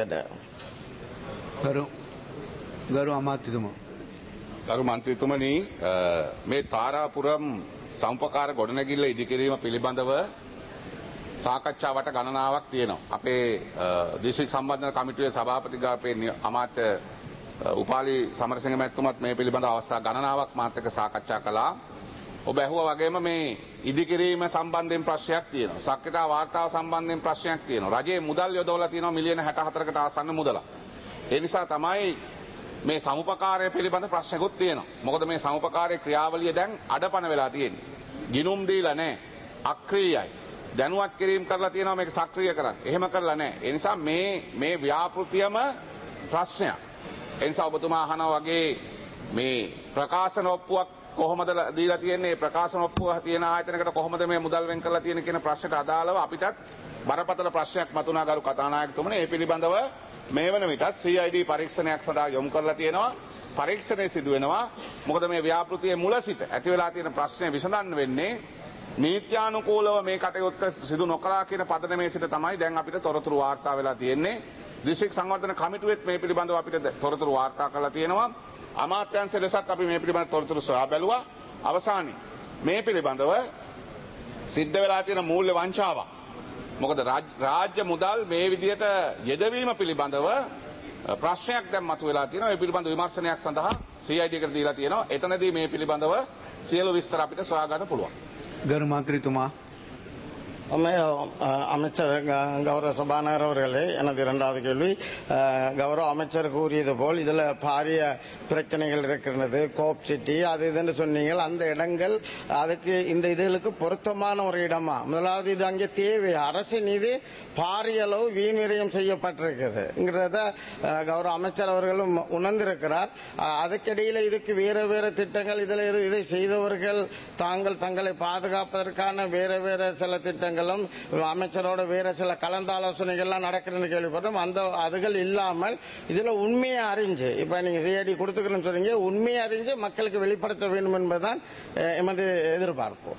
ගරු අමාත්‍යතුමා ගරු මන්ත්‍රීතුමනි, මේ තාරාපුරම් සම්පකාර ගොඩනැගිල්ල ඉදිකිරීම පිළිබඳව සාකච්ඡාවට ගණනාවක් තියෙනවා. අපේ දිස්ත්‍රික් සම්බන්ධන කමිටුවේ සභාපති අපේ අමාත්‍ය උපාලි සමරසිංහ මැතිතුමත් මේ පිළිබඳ අවස්ථා ගණනාවක් මාත් එක්ක සාකච්ඡා කළා. ඔබ ඇහුවා වගේම මේ ඉදිකිරීම සම්බන්ධයෙන් ප්‍රශ්නයක් තියෙනවා. සක්්‍යතා වාර්තාව සම්බන්ධයෙන් ප්‍රශ්නයක් තියෙනවා. රජයේ මුදල් යොදවලා තියෙනවා මිලියන 64කට ආසන්න මුදලක්. ඒ නිසා තමයි මේ සමුපකාරය පිළිබඳ ප්‍රශ්නකුත් තියෙනවා. මොකද මේ සමුපකාරයේ ක්‍රියාවලිය දැන් අඩපණ වෙලා තියෙන්නේ. ගිනුම් දීලා නැහැ. අක්‍රීයයි. දැනුවත් කිරීම කරලා තියෙනවා මේක සක්‍රිය කරන්න. එහෙම කරලා නැහැ. ඒ නිසා මේ ව්‍යාපෘතියම ප්‍රශ්නයක්. ඒ නිසා ඔබතුමා අහනවා වගේ මේ ප්‍රකාශන ඔප්පුවක් කොහොමද දීලා තියෙන්නේ ප්‍රකාශන ඔප්පුව තියෙන ආයතනයකට කොහොමද මේ මුදල් වෙන් කරලා තියෙන්නේ කියන ප්‍රශ්නට අදාළව අපිටත් බරපතල ප්‍රශ්නයක් මතුණා ගරු කතානායකතුමනි. ඒ පිළිබඳව මේ වන විටත් CID පරීක්ෂණයක් සඳහා යොමු කරලා තියෙනවා. පරීක්ෂණය සිදු වෙනවා. මොකද මේ ව්‍යාපෘතියේ මුල සිට ඇති වෙලා තියෙන ප්‍රශ්නේ විසඳන්න වෙන්නේ නීත්‍යානුකූලව මේ කටයුත්ත සිදු නොකරා කියන පදනමේ සිට තමයි දැන් අපිට තොරතුරු වාර්තා වෙලා තියෙන්නේ. දිස්ත්‍රික් සංවර්ධන කමිටුවෙත් මේ පිළිබඳව අපිට තොරතුරු වාර්තා කරලා තියෙනවා. අමාත්‍යාංශ ලෙසත් අපි මේ පිළිබඳව තොරතුරු සොයා බැලුවා. අවසානයේ මේ පිළිබඳව සිද්ධ වෙලා තියෙන මූල්‍ය වංචාවක්. මොකද රාජ්‍ය මුදල් මේ විදිහට යෙදවීම පිළිබඳව ප්‍රශ්නයක් දැන් මතුවලා තියෙනවා. ඒ පිළිබඳව විමර්ශනයක් සඳහා CID එකට දීලා තියෙනවා. එතනදී මේ පිළිබඳව සියලු විස්තර අපිට සොයා ගන්න පුළුවන්. ගරු මන්ත්‍රීතුமா. அமைச்சர் கௌரவ சபாநாயகர் அவர்களே, எனது இரண்டாவது கேள்வி. கௌரவ அமைச்சர் கூறியது போல் இதில் பாரிய பிரச்சனைகள் இருக்கிறது, கோப் சிட்டி அது இதுன்னு சொன்னீங்க. அந்த இடங்கள் அதுக்கு இந்த இதுகளுக்கு பொருத்தமான ஒரு இடமா? முதலாவது இது அங்கே தேவை, அரசின் இது பாரிய அளவு வீண்விரயம் செய்யப்பட்டிருக்குதுங்கிறத கௌரவ அமைச்சர் அவர்களும் உணர்ந்திருக்கிறார். அதுக்கிடையில் இதுக்கு வேறு வேறு திட்டங்கள், இதில் இதை செய்தவர்கள் தங்களை பாதுகாப்பதற்கான வேறு சில திட்டங்கள் அமைச்சரோட வேற சில கலந்தாலோசனைகள்லாம் நடக்குதுன்னு கேள்விப்பட்டோம். அந்த அதுகள் இல்லாமல் இதுல உண்மையை அறிஞ்சு, இப்ப நீங்க சிஐடி கொடுத்துக்கணும்னு சொல்றீங்க, உண்மையை அறிஞ்சு மக்களுக்கு வெளிப்படுத்த வேண்டும் என்பதுதான் எமது எதிர்பார்ப்பு.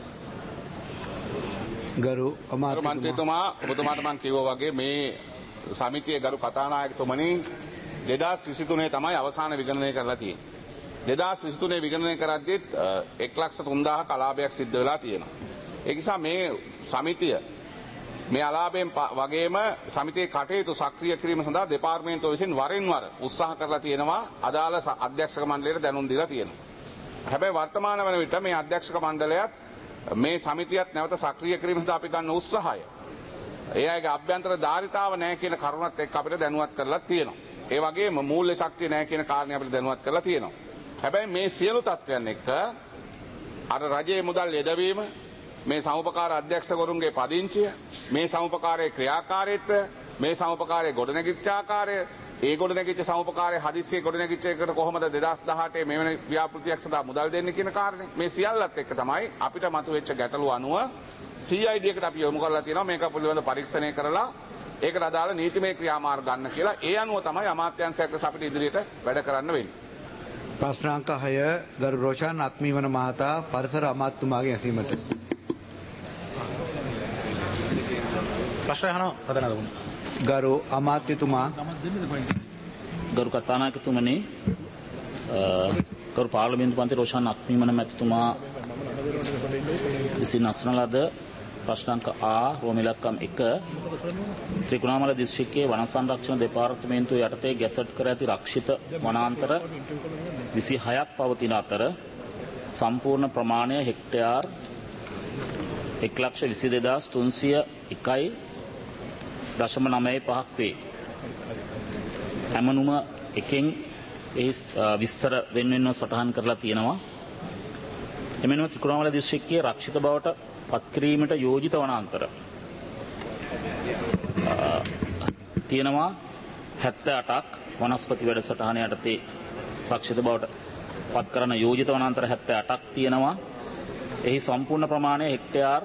ගරු මන්ත්‍රීතුමා, ඔබතුමාට මම කිව්වා වගේ මේ සමිතියේ ගරු කතානායකතුමනි 2023 තමයි අවසාන විගණනය කරලා තියෙන්නේ. 2023 විගණනය කරද්දිත් 1,03,000ක අලාභයක් සිද්ධ වෙලා තියෙනවා. ඒ නිසා මේ සමිතිය මේ අලාභයෙන් වගේම සමිතියේ කටයුතු සක්‍රිය කිරීම සඳහා දෙපාර්තමේන්තුව විසින් වරින් වර උත්සාහ කරලා තියෙනවා. අදාළ අධ්‍යක්ෂක මණ්ඩලයට දැනුම් දීලා තියෙනවා. හැබැයි වර්තමාන වන විට මේ අධ්‍යක්ෂක මණ්ඩලයත් මේ සමිතියත් නැවත සක්‍රිය කිරීම සඳහා අපි ගන්න උත්සාහය, ඒ අයගේ අභ්‍යන්තර ධාරිතාව නැහැ කියන කරුණත් එක්ක අපිට දැනුවත් කරලා තියෙනවා. ඒ වගේම මූල්‍ය ශක්තිය නැහැ කියන කාරණේ අපිට දැනුවත් කරලා තියෙනවා. හැබැයි මේ සියලු තත්ත්වයන් එක්ක අර රජයේ මුදල් යෙදවීම, මේ සමුපකාර අධ්‍යක්ෂකවරුන්ගේ පදිංචිය, මේ සමුපකාරයේ ක්‍රියාකාරීත්වය, මේ සමුපකාරයේ ගොඩනැගිච්ච ආකාරය, ඒ ගොඩනැගිච්ච සමුපකාරයේ හදිස්සියේ ගොඩනැගිච්ච එකට කොහොමද 2018 මේ වෙන ව්‍යාපෘතියක් සඳහා මුදල් දෙන්නේ කියන කාරණේ, මේ සියල්ලත් එක්ක තමයි අපිට මතුවෙච්ච ගැටලු අනුව CID එකට අපි යොමු කරලා තියෙනවා. මේක පිළිබඳ පරීක්ෂණය කරලා ඒකට අදාළ නීතිමය ක්‍රියාමාර්ග ගන්න කියලා. ඒ අනුව තමයි අමාත්‍යාංශයක් ලෙස අපිට ඉදිරියට වැඩ කරන්න වෙන්නේ. ප්‍රශ්නාංක 6 ගරු රෝෂාන් අත්මීවන මහතා පරිසර අමාත්‍යතුමාගේ ඇසීමට. ගරු අමාත්‍යතුමා. ගරු කතානායකතුමනි, ගරු පාර්ලිමේන්තු මන්ත්‍රී රෝෂාන් අක්මීමන මැතිතුමා විසින් අසන ලද ප්‍රශ්නාංක ආ රෝම ඉලක්කම් 1 ත්‍රිකුණාමල දිස්ත්‍රික්කයේ වන සංරක්ෂණ දෙපාර්තමේන්තුව යටතේ ගැසට් කර ඇති රක්ෂිත වනාන්තර 26ක් පවතින අතර සම්පූර්ණ ප්‍රමාණය හෙක්ටයාර් 1,22,301.95 වේ. ඇමනුම එකෙන් විස්තර වෙන්වෙන්ව සටහන් කරලා තියෙනවා. එමෙන්ම ත්‍රිකුණාමල දිස්ත්‍රික්කයේ රක්ෂිත බවට පත්කිරීමට යෝජිත වනාන්තර තියෙනවා 78ක්. වනස්පති වැඩසටහන යටතේ රක්ෂිත බවට පත් කරන යෝජිත වනාන්තර 78ක් තියෙනවා. එහි සම්පූර්ණ ප්‍රමාණය හෙක්ටයාර්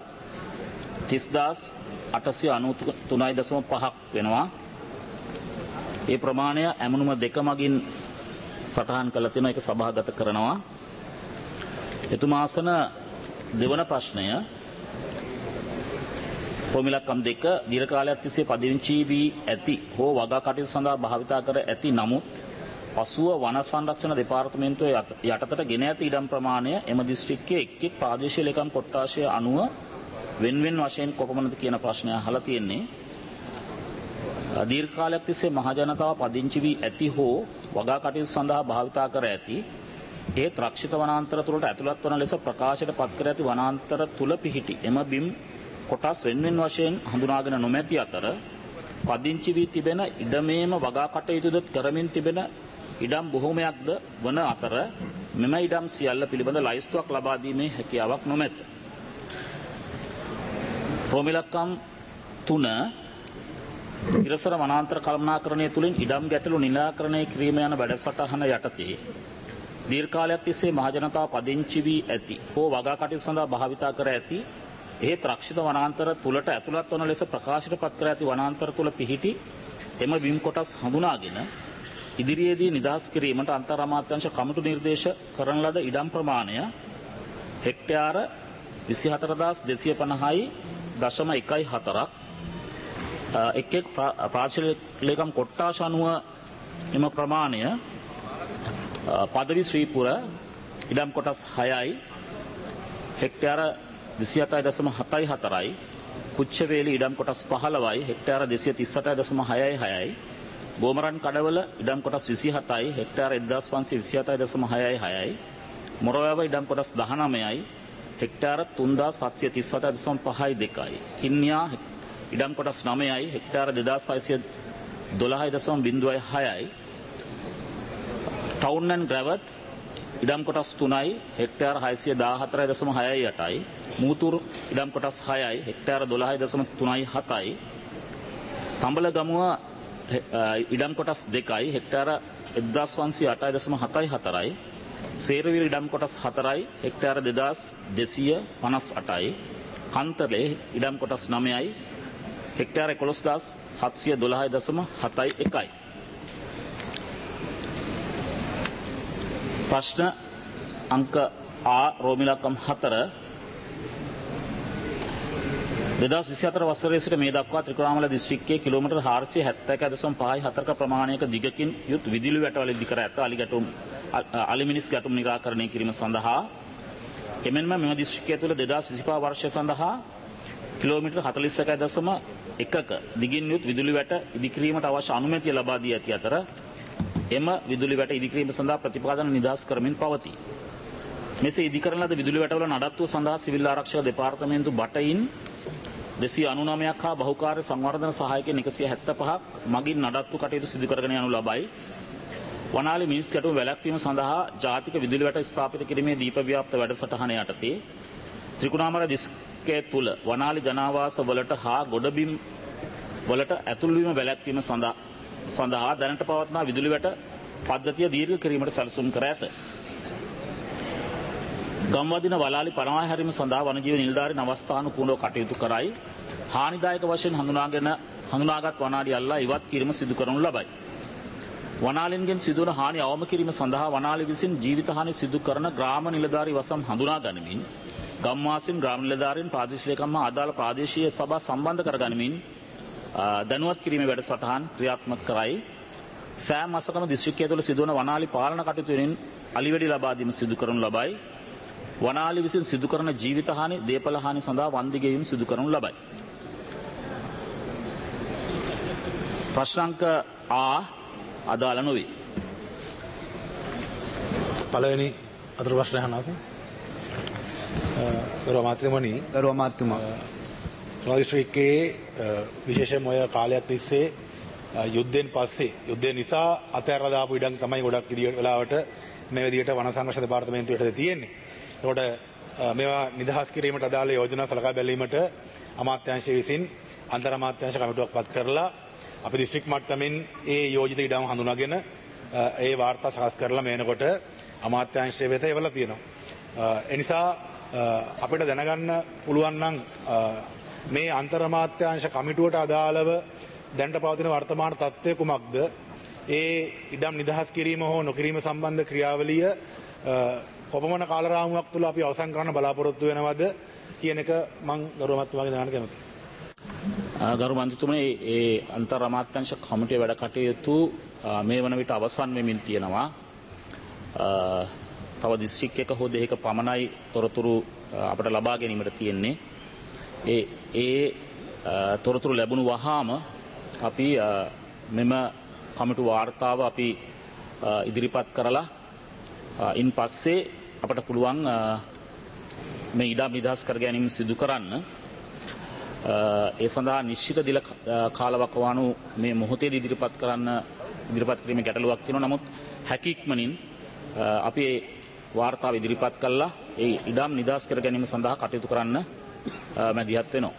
30,893.5ක් වෙනවා. ඒ ප්‍රමාණය ඇමනුම 2 මගින් සටහන් කරලා තියෙනවා. ඒක සභාගත කරනවා. එතුමාසන දෙවන ප්‍රශ්නය ප්‍රොමිලක්කම් 2 දීර්ඝ කාලයක් තිස්සේ පදිංචි වී ඇති හෝ වගා කටයුතු සඳහා භාවිතා කර ඇති නමුත් පසුව වන සංරක්ෂණ දෙපාර්තමේන්තුව යටතට ගෙන ඇති ඉඩම් ප්‍රමාණය එම දිස්ත්‍රික්කයේ එක් ප්‍රාදේශීය ලේකම් කොට්ටාශය අනුව වෙන්වෙන් වශයෙන් කොපමණද කියන ප්‍රශ්නය අහලා තියෙන්නේ. දීර්ඝ කාලයක් තිස්සේ මහ ජනතාව පදිංචි වී ඇති හෝ වගා කටයුතු සඳහා භාවිතා කර ඇති ඒත් රක්ෂිත වනාන්තර තුළට ඇතුළත් වන ලෙස ප්‍රකාශයට පත් කර ඇති වනාන්තර තුල පිහිටි එම බිම් කොටස් වෙන්වෙන් වශයෙන් හඳුනාගෙන නොමැති අතර පදිංචි වී තිබෙන ඉඩමේම වගා කටයුතුද කරමින් තිබෙන ඉඩම් බොහෝමයක්ද වන අතර මෙම ඉඩම් සියල්ල පිළිබඳ ලයිස්තුවක් ලබා දීමේ හැකියාවක් නොමැත. ප්‍රොමිලක්කම් 3 ඉරසර වනාන්තර කළමනාකරණය තුළින් ඉඩම් ගැටලු නිරාකරණය කිරීම යන වැඩසටහන යටතේ දීර්ඝකාලයක් තිස්සේ මහජනතාව පදිංචි වී ඇති හෝ වගා කටයුතු සඳහා භාවිතා කර ඇති එහෙත් රක්ෂිත වනාන්තර තුලට ඇතුළත් වන ලෙස ප්‍රකාශිත පත් කර ඇති වනාන්තර තුල පිහිටි එම බිම් කොටස් හඳුනාගෙන ඉදිරියේදී නිදහස් කිරීමට අන්තර් අමාත්‍යාංශ කමිටු නිර්දේශ කරන ලද ඉඩම් ප්‍රමාණය හෙක්ටයාර 24250.14ක් එක් එක් ප්‍රාදේශීය ලේකම් කොට්ටාශ අනුව එම ප්‍රමාණය පදවි ශ්‍රීපුර ඉඩම් කොටස් 6යි හෙක්ටයාර 27.74යි කුච්චවේලි ඉඩම් කොටස් 15යි හෙක්ටයාර 238.66යි ගෝමරන් කඩවල ඉඩම් කොටස් 27යි හෙක්ටයාර 1527.66යි මොරවැව ඉඩම් කොටස් 19යි හෙක්ටයාර 3737.52යි කින්නියා ඉඩම් කොටස් 9යි හෙක්ටයාර 2612.06යි ටවුන් ඇන්ඩ් ග්‍රැවට්ස් ඉඩම් කොටස් 3යි හෙක්ටයාර 614.68යි මූතුර් ඉඩම් කොටස් 6යි හෙක්ටයාර 12.37යි තඹලගමුව ඉඩම් කොටස් 2යි හෙක්ටයාර 1508.74යි සේරවිල ඉඩම් කොටස් 4යි හෙක්ටයාර 2258යි කන්තරේ ඉඩම් කොටස් 9යි හෙක්ටයාර 11712.71යි ප්‍රශ්න අංක ආ රෝමිලකම් 4 2024 වසරේ සිට මේ දක්වා ත්‍රිකුණාමල දිස්ත්‍රික්කයේ කිලෝමීටර් 471.54ක ප්‍රමාණයක දිගකින් යුත් විදුලි වැටවල ඉදි කර ඇත අලිමිනිස් ගැටුම් නිරාකරණය කිරීම සඳහා එමෙන්ම මෙම දිස්ත්‍රික්කය තුළ 2025 වර්ෂය සඳහා කිලෝමීටර් 41.1ක දිගින් යුත් විදුලි වැට ඉදි කිරීමට අවශ්‍ය අනුමැතිය ලබා දී ඇති අතර එම විදුලි වැට ඉදි කිරීම සඳහා ප්‍රතිපාදන නිදහස් කරමින් පවතී. මෙසේ ඉදි කරන ලද විදුලි වැටවල නඩත්තුව සඳහා සිවිල් ආරක්ෂක දෙපාර්තමේන්තු බටයින් 299ක් හා බහුකාර්ය සංවර්ධන සහායකයන් 175ක් මගින් නඩත්තු කටයුතු සිදු කරගෙන යනු ලබයි. වනාලි මිනිස් ගැටුම් වැළැක්වීම සඳහා ජාතික විදුලි වැට ස්ථාපිත කිරීමේ දීප ව්‍යාප්ත වැඩසටහන යටතේ ත්‍රිකුණාමල දිස්ත්‍රික්කය තුළ වනාලි ජනාවාස වලට හා ගොඩබිම් වලට ඇතුල් වීම වැළැක්වීම සඳහා දැනට පවත්නා විදුලි වැට පද්ධතිය දීර්ඝ කිරීමට සැලසුම් කර ඇත. ගම්වදින වලාලි පනවා හැරීම සඳහා වනජීව නිලධාරීන් අවස්ථානුකූලව කටයුතු කරයි. හානිදායක වශයෙන් හඳුනාගත් වනාලි අල්ලා ඉවත් කිරීම සිදු කරනු ලබයි. වනාලින්ගෙන් සිදුවන හානි අවම කිරීම සඳහා වනාලි විසින් ජීවිත හානි සිදු කරන ග්‍රාම නිලධාරී වසම් හඳුනා ගනිමින් ගම්වාසීන් ග්‍රාම නිලධාරීන් ප්‍රාදේශීය ලේකම් හා අදාළ ප්‍රාදේශීය සභා සම්බන්ධ කර ගනිමින් දැනුවත් කිරීමේ වැඩසටහන් ක්‍රියාත්මක කරයි. සෑම මාසකම දිස්ත්‍රික්කය තුළ සිදුවන වනාලි පාලන කටයුතු වලින් අලිවැඩි ලබා දීම සිදු කරනු ලබයි. වනාලි විසින් සිදු කරන ජීවිත හානි, දේපල හානි සඳහා වන්දි ගෙවීම සිදු කරනු ලබයි. ප්‍රශ්නාංක ආ අදාළ නොවේ. පළවෙනි අතුරු ප්‍රශ්නය අහනවා. ගරු අමාත්‍යතුමනි දිස්ත්‍රික්කයේ විශේෂයෙන්ම ඔය කාලයක් තිස්සේ යුද්ධෙන් පස්සේ යුද්ධය නිසා අතහැරලා දාපු ඉඩම් තමයි ගොඩක් වෙලාවට මේ විදිහට වන සංරක්ෂණ දෙපාර්තමේන්තුවට තියෙන්නේ. ඒකට මේවා නිදහස් කිරීමට අදාළ යෝජනා සලකා බැලීමට අමාත්‍යාංශය විසින් අන්තර් අමාත්‍යාංශ කමිටුවක් පත් කරලා අපි දිස්ත්‍රික් මට්ටමින් ඒ යෝජිත ඉඩම් හඳුනාගෙන ඒ වාර්තා සකස් කරලා මේනකොට අමාත්‍යාංශය වෙත එවලා තියෙනවා. ඒ නිසා අපිට දැනගන්න පුළුවන් නම් මේ අන්තර් අමාත්‍යාංශ කමිටුවට අදාළව දැනට පවතින වර්තමාන තත්ත්වය කුමක්ද? ඒ ඉඩම් නිදහස් කිරීම හෝ නොකිරීම සම්බන්ධ ක්‍රියාවලිය කොපමණ කාල රාමුවක් තුළ අපි අවසන් කරන්න බලාපොරොත්තු වෙනවද කියන එක මම ගරු මන්ත්‍රීතුමාගෙන් දැනගන්න කැමතියි. ගරු මන්ත්‍රීතුමනි, ඒ අන්තර් අමාත්‍යාංශ කමිටුවේ වැඩ කටයුතු මේ වන විට අවසන් වෙමින් තියෙනවා. තව දිස්ත්‍රික්කයක හෝ දෙකක පමණයි තොරතුරු අපට ලබා ගැනීමට තියෙන්නේ. ඒ තොරතුරු ලැබුණු වහාම අපි මෙම කමිටු වාර්තාව අපි ඉදිරිපත් කරලා ඉන් පස්සේ අපට පුළුවන් මේ ඉඩම් නිදහස් කර ගැනීම සිදු කරන්න. ඒ සඳහා නිශ්චිත දිල කාලවකවානු මේ මොහොතේදී ඉදිරිපත් කිරීමේ ගැටලුවක් තියෙනවා. නමුත් හැකියක්මනින් අපි ඒ වාර්තාව ඉදිරිපත් කළා ඒ ඉඩම් නිදහස් කර ගැනීම සඳහා කටයුතු කරන්න මැදිහත් වෙනවා.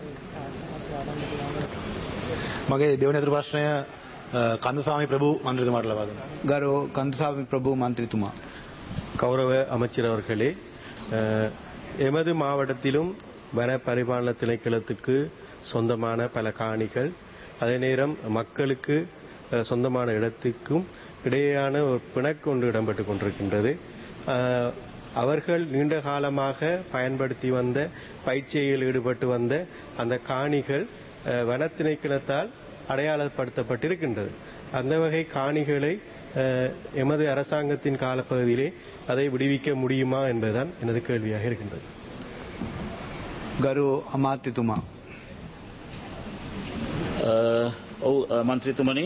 මගේ දෙවන අතුරු ප්‍රශ්නය කන්දසාමි ප්‍රභු මන්ත්‍රීතුමාට ලබා දෙනවා. ගරු කන්දසාමි ප්‍රභු මන්ත්‍රීතුමා, கௌரவ அமைச்சர் அவர்களே, எமது மாவட்டத்திலும் வன பரிபாலன திணைக்களத்துக்கு சொந்தமான பல காணிகள், அதே நேரம் மக்களுக்கு சொந்தமான இடத்துக்கும் இடையேயான ஒரு பிணக்கு ஒன்று இடம்பெற்று கொண்டிருக்கின்றது. அவர்கள் நீண்ட காலமாக பயன்படுத்தி வந்த பயிற்சியில் ஈடுபட்டு வந்த அந்த காணிகள் வன திணைக்களத்தால் அடையாளப்படுத்தப்பட்டிருக்கின்றது. அந்த வகை காணிகளை எமது அரசாங்கத்தின் காலப்பகுதியிலே அதை விடுவிக்க முடியுமா என்பதுதான் எனது கேள்வியாக இருக்கின்றது. ගරු අමාත්‍යතුමා. ඔව් මන්ත්‍රීතුමනි,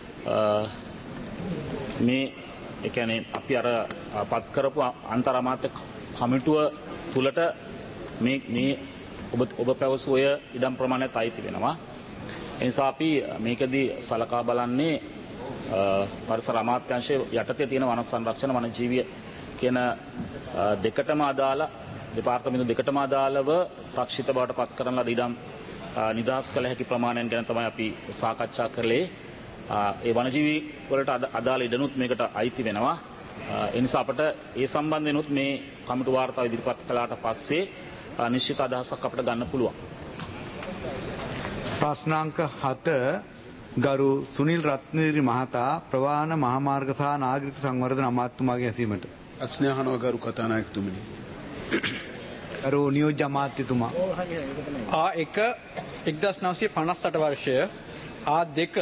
මේ ඒ කියන්නේ අපි අර පත් කරපු අන්තර් අමාත්‍ය කමිටුව තුලට මේ ඔබ පැවසු ඔය ඉඩම් ප්‍රමාණයත් අයිති වෙනවා. ඒ නිසා අපි මේකදී සලකා බලන්නේ පරිසර අමාත්‍යාංශයේ යටතේ තියෙන වන සංරක්ෂණ වනජීවී කියන දෙකටම අදාළ දෙපාර්තමේන්තු දෙකටම අදාළව රක්ෂිත බවට පත් කරන ලද ඉඩම් නිදහස් කළ හැකි ප්‍රමාණයන් ගැන තමයි අපි සාකච්ඡා කළේ. ඒ වනජීවී වලට අදාළ ඉඩනුත් මේකට අයිති වෙනවා. ඒ නිසා අපට ඒ සම්බන්ධෙනුත් මේ කමිටු වාර්තාව ඉදිරිපත් කළාට පස්සේ නිශ්චිත අදහසක් අපිට ගන්න පුළුවන්. ප්‍රශ්නාංක 7 ගරු සුනිල් රත්නේරි මහතා ප්‍රවාහන මහමාර්ග සහ නාගරික සංවර්ධන අමාත්‍යතුමාගේ ඇසීමට. ප්‍රශ්නය අහනවා ගරු කතානායකතුමනි. ගරු නියෝජ්‍ය අමාත්‍යතුමා. A1 1958 වර්ෂය, A2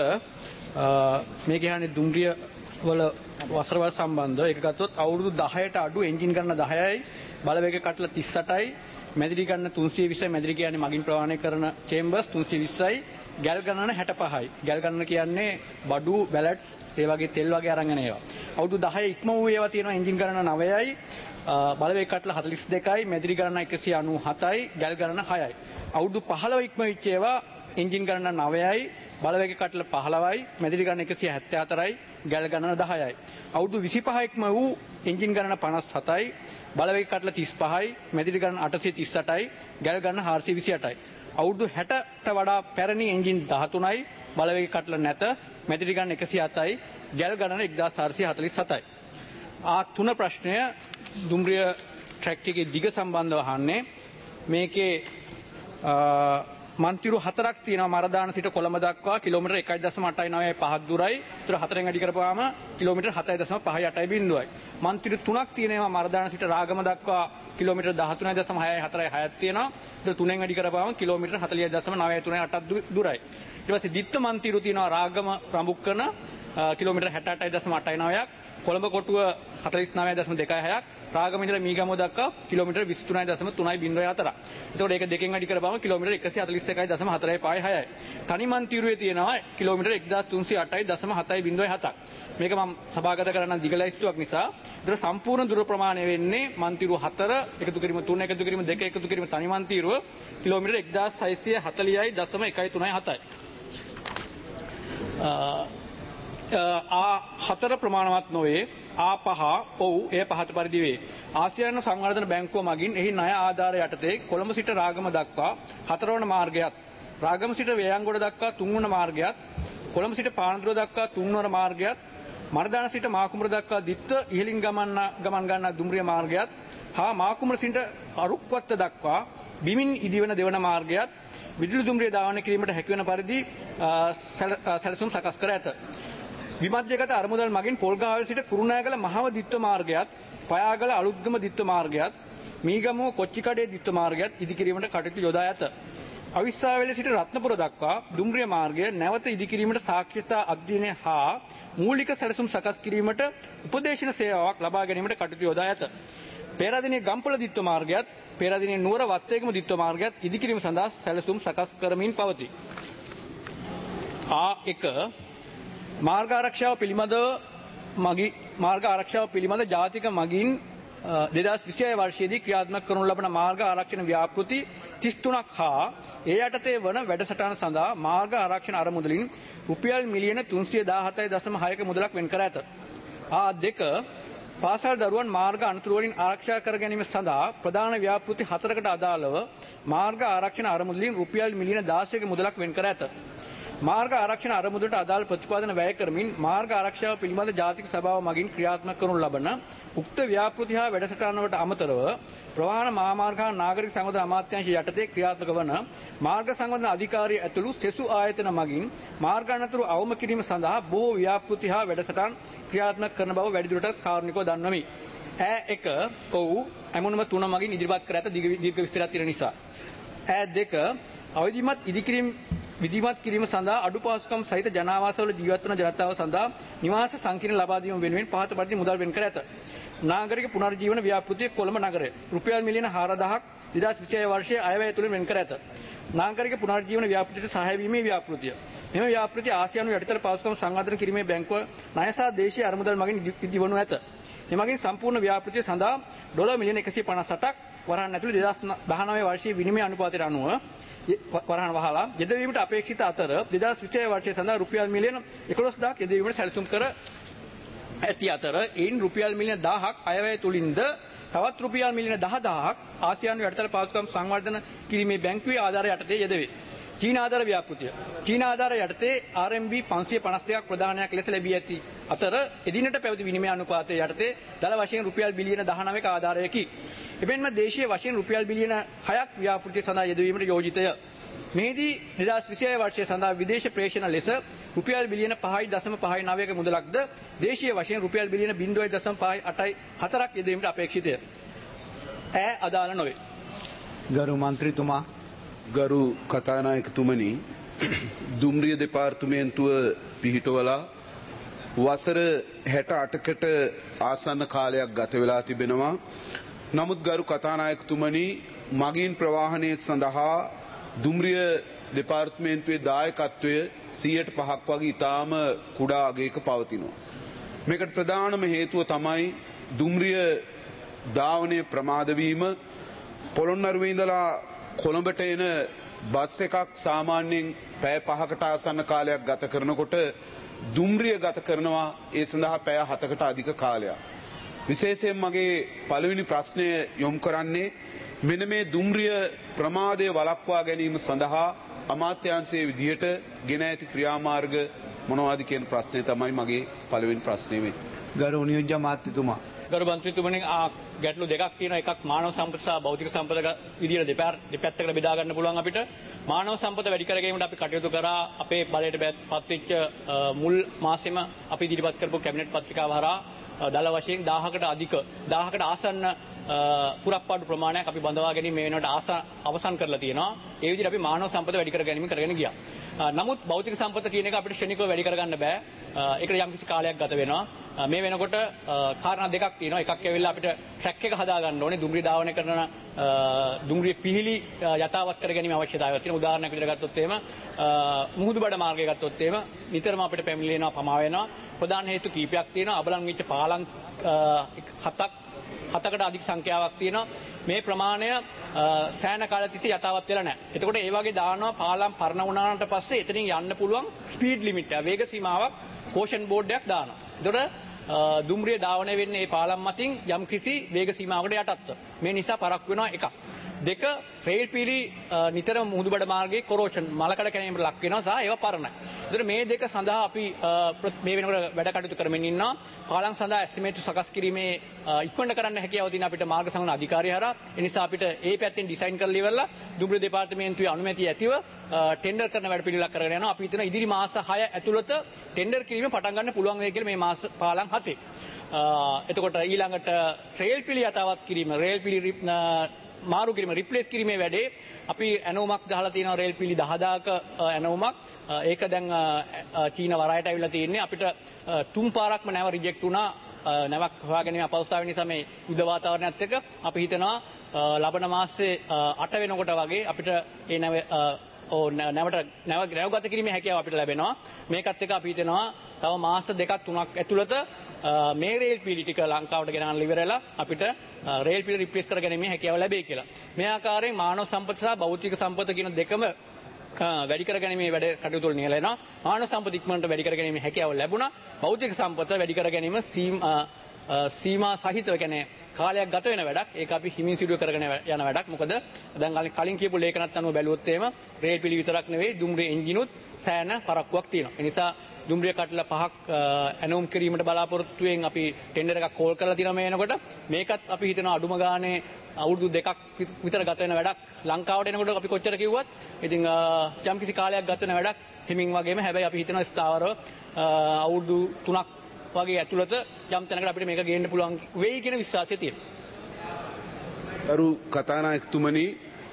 මේ කියන්නේ දුම්රිය වල වසරවල් සම්බන්ධ එක ගත්තොත් අවුරුදු 10ට අඩු එන්ජින් ගන්න 10යි, බලවේග කටල 38යි, මැදිරි ගන්න 320යි, මැදිරි කියන්නේ මගින් ප්‍රවාහනය කරන චේම්බර්ස් 320යි, ගැල් ගණන 65යි. ගැල් ගණන කියන්නේ බඩු, බැලට්ස්, ඒ වගේ තෙල් වගේ අරන් යන ඒවා. අවුරුදු 10 ඉක්ම වූ ඒවා තියෙනවා එන්ජින් ගණන 9යි, බලවේග කටල 42යි, මැදිරි ගණන 197යි, ගැල් ගණන 6යි. අවුරුදු 15 ඉක්ම වෙච්ච ඒවා එන්ජින් ගණන 9යි, බලවේග කටල 15යි, මැදිරි ගණන 174යි, ගැල් ගණන 10යි. අවුරුදු 25 ඉක්ම වූ එන්ජින් ගණන 57යි, බලවේග කටල 35යි, මැදිරි ගණන 838යි, ගැල් ගණන 428යි. අවුරුදු 60ට වඩා පැරණි එන්ජින් 13යි, බලවේග කටල නැත, මැදිරි ගණන 107යි, ගැල් ගණන 1447යි. A3 ප්‍රශ්නය දුම්රිය ට්‍රැක් එකේ දිග සම්බන්ධව අහන්නේ. මේකේ මන්තිරු 4ක් තියෙනවා මරදාන සිට කොළඹ දක්වා කිලෝමීටර් 1.895 දුරයි. ඒතර 4ෙන් වැඩි කරපුවාම කිලෝමීටර් 7.580යි. මන්තිරු 3ක් තියෙනවා මරදාන සිට රාගම දක්වා කිලෝමීටර් 13.646ක් තියෙනවා. ඒතර 3ෙන් වැඩි කරපුවාම කිලෝමීටර් 40.938ක් දුරයි. ඊට පස්සේ දිත්ත මන්තිරු තියෙනවා රාගම රඹුක්කන කිලෝමීටර් 68.889ක්, කොළඹ කොටුව 49.26ක්, රාගම ඉඳලා මීගමුව දක්වා කිලෝමීටර් 23.304ක්. එතකොට ඒක දෙකෙන් වැඩි කරපුවම කිලෝමීටර් 141.456යි. තනි මන්තිරුවේ තියෙනවා කිලෝමීටර් 1308.707ක්. මේක මම සභාගත කරන්න දිග ලයිස්තුවක් නිසා. ඒතර සම්පූර්ණ දුර ප්‍රමාණය වෙන්නේ මන්තිරුව 4 එකතු කිරීම 3 එකතු කිරීම 2 එකතු කිරීම තනි මන්තිරුව කිලෝමීටර් 1640.337යි. A4 ප්‍රමාණවත් නොවේ. A5 ඔව් එය පහත පරිදි වේ. ආසියානු සංවර්ධන බැංකුව මගින් එහි ණය ආධාර යටතේ කොළඹ සිට රාගම දක්වා 4 වන මාර්ගයත්, රාගම සිට වේයන්ගොඩ දක්වා 3 වන මාර්ගයත්, කොළඹ සිට පානදුර දක්වා 3 වන මාර්ගයත්, මරදාන සිට මාකුඹර දක්වා දිත්ත ඉහළින් ගමන් ගන්නා දුම්රිය මාර්ගයත් හා මාකුඹර සිට අරුක්වත්ත දක්වා බිමින් ඉදිවන දෙවන මාර්ගයත් විදුලි දුම්රිය ධාවනය කිරීමට හැකිවන පරිදි සැලසුම් සකස් කර ඇත. විමධ්‍යගත අරමුදල් මගින් පොල්ගහවෙල සිට කුරුණෑගල මහව දිත්ව මාර්ගයත්, පයාගල අලුත්ගම දිත්ව මාර්ගයත්, මීගමුව කොච්චිකඩේ දිත්ව මාර්ගයත් ඉදිකිරීමට කටයුතු යොදා ඇත. අවිස්සාවේල සිට රත්නපුර දක්වා දුම්රිය මාර්ගය නැවත ඉදිකිරීමට සාක්ෂරතා අධ්‍යයනය හා මූලික සැලසුම් සකස් කිරීමට උපදේශන සේවාවක් ලබා ගැනීමට කටයුතු යොදා ඇත. පේරාදෙණිය ගම්පොළ දිත්ව මාර්ගයත්, පේරාදෙණිය නුවර වත්තේගම දිත්ව මාර්ගයත් ඉදිකිරීම සඳහා සැලසුම් සකස් කරමින් පවතී. A1 මාර්ග ආරක්ෂාව පිළිබඳ ජාතික මගින් 2026 වර්ෂයේදී ක්‍රියාත්මක කරනු ලබන මාර්ග ආරක්ෂණ ව්‍යාපෘති 33ක් හා ඒ යටතේ වන වැඩසටහන සඳහා මාර්ග ආරක්ෂණ අරමුදලින් රුපියල් මිලියන 317.6ක මුදලක් වෙන් කර ඇත. A2 පාසල් දරුවන් මාර්ග අනතුරු වලින් ආරක්ෂා කර ගැනීම සඳහා ප්‍රධාන ව්‍යාපෘති 4කට අදාළව මාර්ග ආරක්ෂණ අරමුදලින් රුපියල් මිලියන 16ක මුදලක් වෙන් කර ඇත. මාර්ග ආරක්ෂණ අරමුදලට අදාළ ප්‍රතිපාදන වැය කරමින් මාර්ග ආරක්ෂාව පිළිබඳ ජාතික සභාව මගින් ක්‍රියාත්මක කරනු ලබන උක්ත ව්‍යාපෘති හා වැඩසටහනකට අමතරව ප්‍රවාහන මහාමාර්ග හා නාගරික සංවර්ධන අමාත්‍යාංශ යටතේ ක්‍රියාත්මක වන මාර්ග සංවර්ධන අධිකාරිය ඇතුළු සෙසු ආයතන මගින් මාර්ග අනතුරු අවම කිරීම සඳහා බොහෝ ව්‍යාපෘති හා වැඩසටහන් ක්‍රියාත්මක කරන බව වැඩිදුරටත් කාරුණිකව දන්වමි. එක ඔව් ඇමුණුම 3 මගින් ඉදිරිපත් කර ඇත දීර්ඝ විස්තරයක් තියෙන නිසා. 2 අවදිමත් විධිමත් කිරීම සඳහා අඩුපාසුකම් සහිත ජනාවාසවල ජීවත් වන ජනතාව සඳහා නිවාස සංකීර්ණ ලබා දීම වෙනුවෙන් පහත පරිදි මුදල් වෙන් කර ඇත. නාගරික පුනර්ජීවන ව්‍යාපෘතිය කොළඹ නගරය රුපියල් මිලියන 4000ක් 2026 වර්ෂයේ අයවැය තුලින් වෙන් කර ඇත. නාගරික පුනර්ජීවන ව්‍යාපෘතියට සහාය වීමේ ව්‍යාපෘතිය. මෙම ව්‍යාපෘතිය ආසියානු යටිතල පහසුකම් සංවර්ධන කිරීමේ බැංකුව ණය සහ දේශීය අරමුදල් මගින් ඉදිවනු ඇත. එමගින් සම්පූර්ණ ව්‍යාපෘතිය සඳහා ඩොලර් මිලියන 158ක් වරහන් ඇතුළේ 2019 වර්ෂයේ විනිමය අනුපාතයට අනුව වරහන් වහලා යෙදවීමට අපේක්ෂිත අතර 2026 වර්ෂයේ සඳහා රුපියල් මිලියන 11000ක් යෙදවීමට සැලසුම් කර ඇති අතර එයින් රුපියල් මිලියන 1000ක් අයවැය තුලින්ද තවත් රුපියල් මිලියන 10000ක් ආසියානු යටිතල පහසුකම් සංවර්ධන කිරීමේ බැංකුවේ ආධාර යටතේ යෙදවේ. චීන ආධාර ව්‍යාපෘතිය. චීන ආධාර යටතේ RMB 552ක් ප්‍රදානයක් ලෙස ලැබී ඇති අතර එදිනට පැවති විනිමය අනුපාතය යටතේ දල වශයෙන් රුපියල් බිලියන 19ක ආධාරයකි. එබැවින්ම දේශීය වශයෙන් රුපියල් බිලියන 6ක් ව්‍යාපෘතිය සඳහා යෙදවීමට යෝජිතය. මෙහිදී 2026 වර්ෂය සඳහා විදේශ ප්‍රේෂණ ලෙස රුපියල් බිලියන 5.59ක මුදලක්ද දේශීය වශයෙන් රුපියල් බිලියන 0.58ක් යෙදවීමට අපේක්ෂිතය. අදාළ නොවේ. ගරු මන්ත්‍රීතුමා ගරු කතානායකතුමනි දුම්රිය දෙපාර්තමේන්තුව පිහිටවලා වසර 68කට ආසන්න කාලයක් ගත වෙලා තිබෙනවා. නමුත් ගරු කතානායකතුමනි මගින් ප්‍රවාහනය සඳහා දුම්රිය දෙපාර්තමේන්තුවේ දායකත්වය 100%ක් වගේ ඉතාම කුඩා අගයක පවතිනවා. මේකට ප්‍රධානම හේතුව තමයි දුම්රිය ධාවනය ප්‍රමාද වීම. පොළොන්නරුවේ ඉඳලා කොළඹට එන බස් එකක් සාමාන්‍යයෙන් පැය 5කට ආසන්න කාලයක් ගත කරනකොට දුම්රිය ගත කරනවා ඒ සඳහා පැය 7කට අධික කාලයක්. විශේෂයෙන් මගේ පළවෙනි ප්‍රශ්නය යොමු කරන්නේ මෙන්න මේ දුම්රිය ප්‍රමාදය වළක්වා ගැනීම සඳහා අමාත්‍යාංශයේ විදියට ගෙන ඇති ක්‍රියාමාර්ග මොනවද කියන ප්‍රශ්නය තමයි මගේ පළවෙනි ප්‍රශ්නේ වෙන්නේ. ගරු නියෝජ්‍ය අමාත්‍යතුමා. ගරු මන්ත්‍රීතුමනි ගැටලු දෙකක් තියෙනවා. එකක් මානව සම්පත සහ භෞතික සම්පත විදියට දෙපැත්තකට බෙදා ගන්න පුළුවන් අපිට. මානව සම්පත වැඩි කර ගැනීමට අපි කටයුතු කරා. අපේ බලයට පත් වෙච්ච මුල් මාසෙම අපි ඉදිරිපත් කරපු කැබිනට් පත්‍රිකාව හරහා දල වශයෙන් 1000කට ආසන්න පුරප්පාඩු ප්‍රමාණයක් අපි බඳවා ගැනීම මේ වෙනකොට අවසන් කරලා තියෙනවා. ඒ විදිහට අපි මානව සම්පත වැඩි කර ගැනීම කරගෙන ගියා. නමුත් භෞතික සම්පත කියන එක අපිට ශනිකව වැඩි කරගන්න බෑ. ඒකට යම්කිසි කාලයක් ගත වෙනවා. මේ වෙනකොට කාරණා දෙකක් තියෙනවා. එකක් ඇවිල්ලා අපිට ට්‍රැක් එක හදා ගන්න ඕනේ. දුම්රිය ධාවනය කරන දුම්රිය පිහිලි යථාවත් කර ගැනීම අවශ්‍යතාවයක් තියෙනවා. උදාහරණයක් විදිහට ගත්තොත් එහෙම මුහුදු බඩ මාර්ගය ගත්තොත් එහෙම නිතරම අපිට පැමිණෙනවා පමා වෙනවා. ප්‍රධාන හේතු කීපයක් තියෙනවා. අබලන් වෙච්ච පාලම් 7කට අධික සංඛ්‍යාවක් තියෙනවා. මේ ප්‍රමාණය සෑහෙන කාලයක් තිස්සේ යථාවත් වෙලා නැහැ. එතකොට ඒ වගේ දානවා පාලම් පරණ වුණාට පස්සේ එතනින් යන්න පුළුවන් ස්පීඩ් ලිමිට් එක වේග සීමාවක් කෝෂන් බෝඩ් එකක් දානවා. එතකොට දුම්රිය ධාවනය වෙන්නේ මේ පාලම් මතින් යම් කිසි වේග සීමාවකට යටත්ව. මේ නිසා පරක් වෙනවා එකක්. දෙක රේල් පීලි නිතරම මුහුදුබඩ මාර්ගයේ කොරෝෂන් මලකඩ කැණීමට ලක් වෙනවා සහ ඒවා පරණයි. ඒතර මේ දෙක සඳහා අපි මේ වෙනකොට වැඩ කටයුතු කරමින් ඉන්නවා. පාලම් සඳහා එස්ටිමේට් සකස් කිරීමේ ඉක්මනට කරන්න හැකියාව තියෙන අපිට මාර්ග සංගණන අධිකාරිය හරහා. ඒ නිසා අපිට ඒ පැත්තෙන් ඩිසයින් කරලා ඉවරලා දුම්රිය දෙපාර්තමේන්තුවේ අනුමැතිය ඇතිව ටෙන්ඩර් කරන වැඩ පිළිවෙලක් කරගෙන යනවා. අපි හිතනවා ඉදිරි මාස 6 ඇතුළත ටෙන්ඩර් කිරීම පටන් ගන්න පුළුවන් වෙයි කියලා මේ මාස පාලම් 7. එතකොට ඊළඟට රේල් පිළි යථාවත් කිරීම රේල් පිළි මාරු කිරීම රිප්ලේස් කිරීමේ වැඩේ අපි ඇනෝමක් දාලා තියෙනවා රේල් පිළි 10000ක ඇනෝමක්. ඒක දැන් චීන වරායට ඇවිල්ලා තියෙන්නේ. අපිට තුන් පාරක්ම නැව රිජෙක්ට් වුණා. නැවක් හොයාගැනීමේ අපහසුතාවය නිසා මේ යුද වාතාවරණයත් එක්ක අපි හිතනවා ලබන මාසේ 8 වෙනකොට වගේ අපිට ඒ නැවගත කිරීමේ හැකියාව අපිට ලැබෙනවා. මේකත් එක්ක අපි හිතනවා තව මාස 2-3ක් ඇතුළත මේ රේල් පීලි ටික ලංකාවට ගෙනල්ලා ඉවරලා අපිට රේල් පීලි රිප්ලේස් කර ගැනීමේ හැකියාව ලැබෙයි කියලා. මේ ආකාරයෙන් මානව සම්පත සහ භෞතික සම්පත කියන දෙකම වැඩි කර ගැනීමේ වැඩ කටයුතු වල නියැල වෙනවා. මානව සම්පත ඉක්මනට වැඩි කර ගැනීමේ හැකියාව ලැබුණා. භෞතික සම්පත වැඩි කර ගැනීම සීමා සහිතව කියන්නේ කාලයක් ගත වෙන වැඩක්. ඒක අපි හිමින් සිදු කරගෙන යන වැඩක්. මොකද දැන් කලින් කියපු ලේඛනත් අනුව බැලුවොත් එහෙම රේල් පිළි විතරක් නෙවෙයි දුම්රිය එන්ජිනුත් සෑහෙන පරක්කුවක් තියෙනවා. ඒ නිසා දුම්රිය කටල 5ක් ඇනෝම් කිරීමට බලාපොරොත්තුෙන් අපි ටෙන්ඩර් එකක් කෝල් කරලා තියෙනවා මේ එනකොට. මේකත් අපි හිතනවා අඩුම ගානේ අවුරුදු 2ක් විතර ගත වෙන වැඩක්. ලංකාවට එනකොට අපි කොච්චර කිව්වත් ඉතින් යම් කිසි කාලයක් ගත වෙන වැඩක් හිමින් වගේම. හැබැයි අපි හිතනවා ස්ථාවරව අවුරුදු 3ක් වගේ ඇතුළත යම් තැනකට අපිට මේක ගේන්න පුළුවන් වෙයි කියන විශ්වාසය තියෙනවා. අරු කතානායකතුමනි,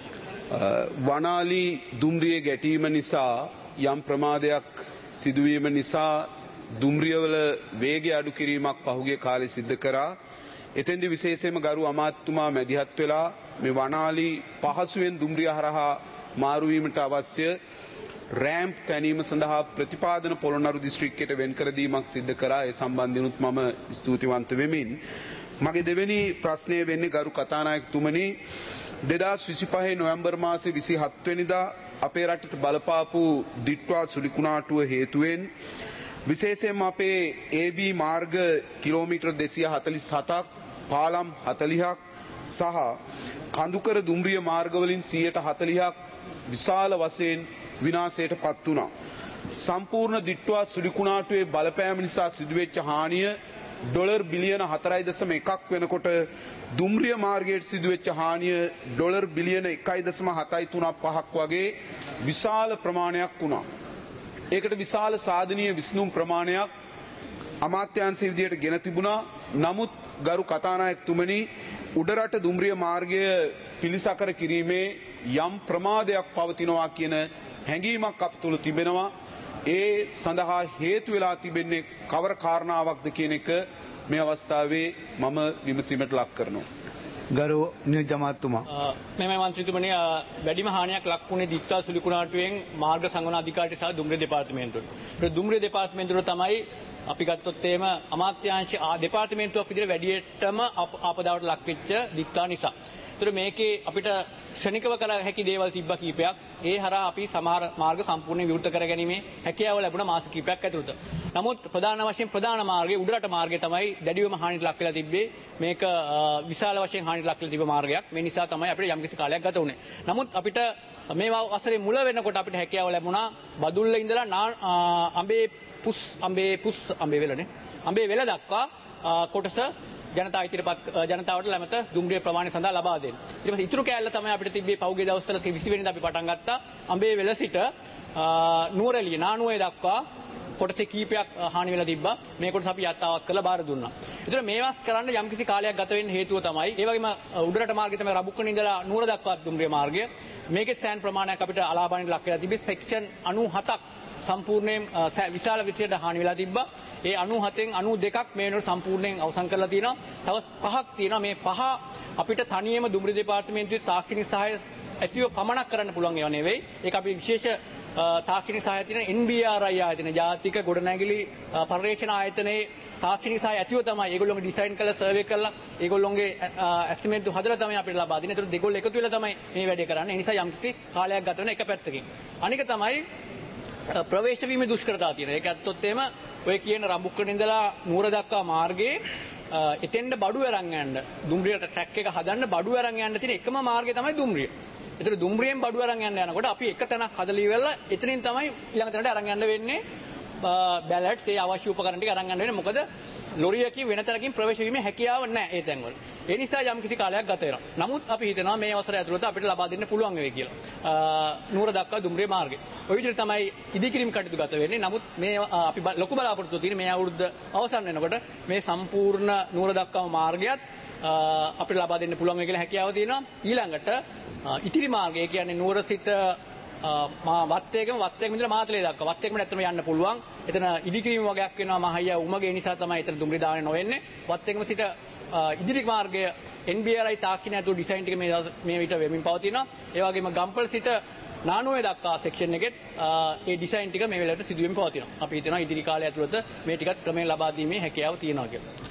වනාලි දුම්රිය ගැටීම නිසා යම් ප්‍රමාදයක් සිදුවීම නිසා දුම්රියවල වේගය අඩු කිරීමක් පහුගිය කාලේ සිද්ධ කරා. එතෙන්දී විශේෂයෙන්ම ගරු අමාත්‍යතුමා මැදිහත් වෙලා මේ වනාලි පහසුවෙන් දුම්රිය හරහා මාරු වීමට අවශ්‍ය රෑම්ප් තැනීම සඳහා ප්‍රතිපාදන පොළොන්නරු දිස්ත්‍රික්කයට වෙන් කර දීමක් සිද්ධ කරා. ඒ සම්බන්ධිනුත් මම ස්තුතිවන්ත වෙමින් මගේ දෙවෙනි ප්‍රශ්නය වෙන්නේ ගරු කතානායකතුමනි, 2025 නොවැම්බර් මාසේ 27 වෙනිදා අපේ රටට බලපාපු දිට්වා සුලිකුණාටුව හේතුවෙන් විශේෂයෙන්ම අපේ AB මාර්ග කිලෝමීටර් 247ක්, පාලම් 40ක් සහ කඳුකර දුම්රිය මාර්ගවලින් 140ක් විශාල වශයෙන් විනාශයට පත් වුණා. සම්පූර්ණ දිට්වා සුලිකුණාටුවේ බලපෑම නිසා සිදුවෙච්ච හානිය ඩොලර් බිලියන 4.1ක් වෙනකොට දුම්රිය මාර්ගයට සිදුවෙච්ච හානිය ඩොලර් බිලියන 1.735ක් වගේ විශාල ප්‍රමාණයක් වුණා. ඒකට විශාල සාධනීය විසඳුම් ප්‍රමාණයක් අමාත්‍යාංශයේ විදියට ගෙන තිබුණා. නමුත් ගරු කතානායකතුමනි, උඩරට දුම්රිය මාර්ගය පිළිසකර කිරීමේ යම් ප්‍රමාදයක් පවතිනවා කියන හැඟීමක් අප තුළ තිබෙනවා. ඒ සඳහා හේතු වෙලා තිබෙන්නේ කවර කාරණාවක්ද කියන එක මේ අවස්ථාවේ මම විමසීමට ලක් කරනවා. ගරු නියෝජ්‍ය අමාත්‍යතුමා. මෙම මන්ත්‍රීතුමනි, වැඩිම හානියක් ලක් වුණේ දිත්තා සුලිකුණාටුවෙන් මාර්ග සංවර්ධන අධිකාරියට සහ දුම්රිය දෙපාර්තමේන්තුවට. ඒ දුම්රිය දෙපාර්තමේන්තුවට තමයි අපි ගත්තොත් එහෙම අමාත්‍යාංශ දෙපාර්තමේන්තුවක් විදිහට වැඩියටම ආපදාවට ලක් වෙච්ච දිත්තා නිසා. ඒතර මේකේ අපිට ක්ෂණිකව කළ හැකි දේවල් තිබ්බ කීපයක්. ඒ හරහා අපි සමහර මාර්ග සම්පූර්ණයෙන් විවෘත කරගැනීමේ හැකියාව ලැබුණා මාස කීපයක් ඇතුළත. නමුත් ප්‍රධාන වශයෙන් ප්‍රධාන මාර්ගයේ උඩරට මාර්ගය තමයි දැඩිවම හානියට ලක් වෙලා තිබ්බේ. මේක විශාල වශයෙන් හානියට ලක් වෙලා තිබ්බ මාර්ගයක්. මේ නිසා තමයි අපිට යම්කිසි කාලයක් ගත වුණේ. නමුත් අපිට මේ වසරේ මුල වෙනකොට අපිට හැකියාව ලැබුණා බදුල්ල ඉඳලා අඹේ වෙල දක්වා කොටස ජනතාවට ළමත දුම්රිය ප්‍රමාණය සඳහා ලබා දෙන්න. ඊට පස්සේ ඉතුරු කෑල්ල තමයි අපිට තිබ්බේ පහුගිය දවස්වල 20 වෙනිදා අපි පටන් ගත්තා. අඹේ වෙල සිට නුවරඑළිය නානුවේ දක්වා කොටසේ කීපයක් හානි වෙලා තිබ්බා. මේ කොටස අපි යත්තාවක් කරලා බාර දුන්නා. ඒතර මේවා කරන්න යම්කිසි කාලයක් ගත වෙන්න හේතුව තමයි ඒ වගේම උඩරට මාර්ගය තමයි රබුක්කන ඉඳලා නුවර දක්වා දුම්රිය මාර්ගය. මේකේ සෑන් ප්‍රමාණයක් අපිට අලාභාණයට ලක් වෙලා තිබ්බේ. සෙක්ෂන් 97ක් සම්පූර්ණයෙන් විශාල විදියට හානි වෙලා තිබ්බා. ඒ 97න් 92ක් මේ වෙනකොට සම්පූර්ණයෙන් අවසන් කරලා තියෙනවා. තව 5ක් තියෙනවා. මේ 5 අපිට තනියම දුම්රිය දෙපාර්තමේන්තුවේ තාක්ෂණික සහාය ඇතිව පමණක් කරන්න පුළුවන් ඒවා නෙවෙයි. ඒක අපි විශේෂ තාක්ෂණික සහාය තියෙන NBRI ආයතන, ජාතික ගොඩනැගිලි පර්යේෂණ ආයතනයේ තාක්ෂණික සහාය ඇතිව තමයි ඒගොල්ලෝගේ ඩිසයින් කරලා සර්වේ කරලා ඒගොල්ලෝගේ ඇස්ටිමේට් හදලා තමයි අපිට ලබා දෙන්නේ. ඒතකොට දෙගොල්ලෝ එකතු වෙලා තමයි මේ වැඩේ කරන්නේ. ඒ නිසා යම්කිසි කාලයක් ගත වෙන එක පැත්තකින්. අනික තමයි ප්‍රවේශ වීමේ දුෂ්කරතා තියෙන. ඒක ඇත්තොත් එහෙම ඔය කියන රඹුක්කන ඉඳලා නුවර දක්වා මාර්ගයේ එතෙන්ද බඩු අරන් යන්න දුම්රියට ට්‍රැක් එක හදන්න බඩු අරන් යන්න තියෙන එකම මාර්ගය තමයි දුම්රිය. ඒතර දුම්රියෙන් බඩු අරන් යනකොට අපි එක තැනක් හදලා ඉවරලා එතනින් තමයි ඊළඟ තැනට අරන් යන්න වෙන්නේ. බැලට්ස් ඒ අවශ්‍ය උපකරණ ටික අරන් යන්න වෙන්නේ. මොකද ලොරියකින් වෙන තැනකින් ප්‍රවේශ වීමේ හැකියාව නැහැ ඒ තැන්වල. ඒ නිසා යම්කිසි කාලයක් ගත වෙනවා. නමුත් අපි හිතනවා මේ අවසරය ඇතුළත අපිට ලබා දෙන්න පුළුවන් වෙයි කියලා. නුවර දක්වා දුම්රිය මාර්ගය. ওই විදිහට තමයි ඉදිකිරීම කටයුතු ගත වෙන්නේ. නමුත් මේ අපි ලොකු බලාපොරොත්තු තියෙන මේ අවුරුද්ද අවසන් වෙනකොට මේ සම්පූර්ණ නුවර දක්වාම මාර්ගයත් අපිට ලබා දෙන්න පුළුවන් වෙයි කියලා හැකියාව තියෙනවා. ඊළඟට ඉතිරි මාර්ගය කියන්නේ නුවර සිට වත්තේකම ඉඳලා මාතලේ දක්වා වත්තේකම ඇත්තම යන්න පුළුවන්. එතන ඉදිකිරීම වගේක් වෙනවා මහయ్య උමගේ නිසා තමයි එතන දුම්රිය දාන්නේ නොවෙන්නේ. වත්තේකම සිට ඉදිරි මාර්ගය NBRI තාක්ෂණය ඇතුළු ඩිසයින් ටික මේ විතර වෙමින් පවතිනවා. ඒ වගේම ගම්පල් සිට නානුවේ දක්වා සෙක්ෂන් එකෙත් ඒ ඩිසයින් ටික මේ වෙලාවට සිදුවෙමින් පවතිනවා. අපි හිතනවා ඉදිරි කාලය ඇතුළත මේ ටිකත් ක්‍රමයෙන් ලබා දීමේ හැකියාව තියෙනවා කියලා.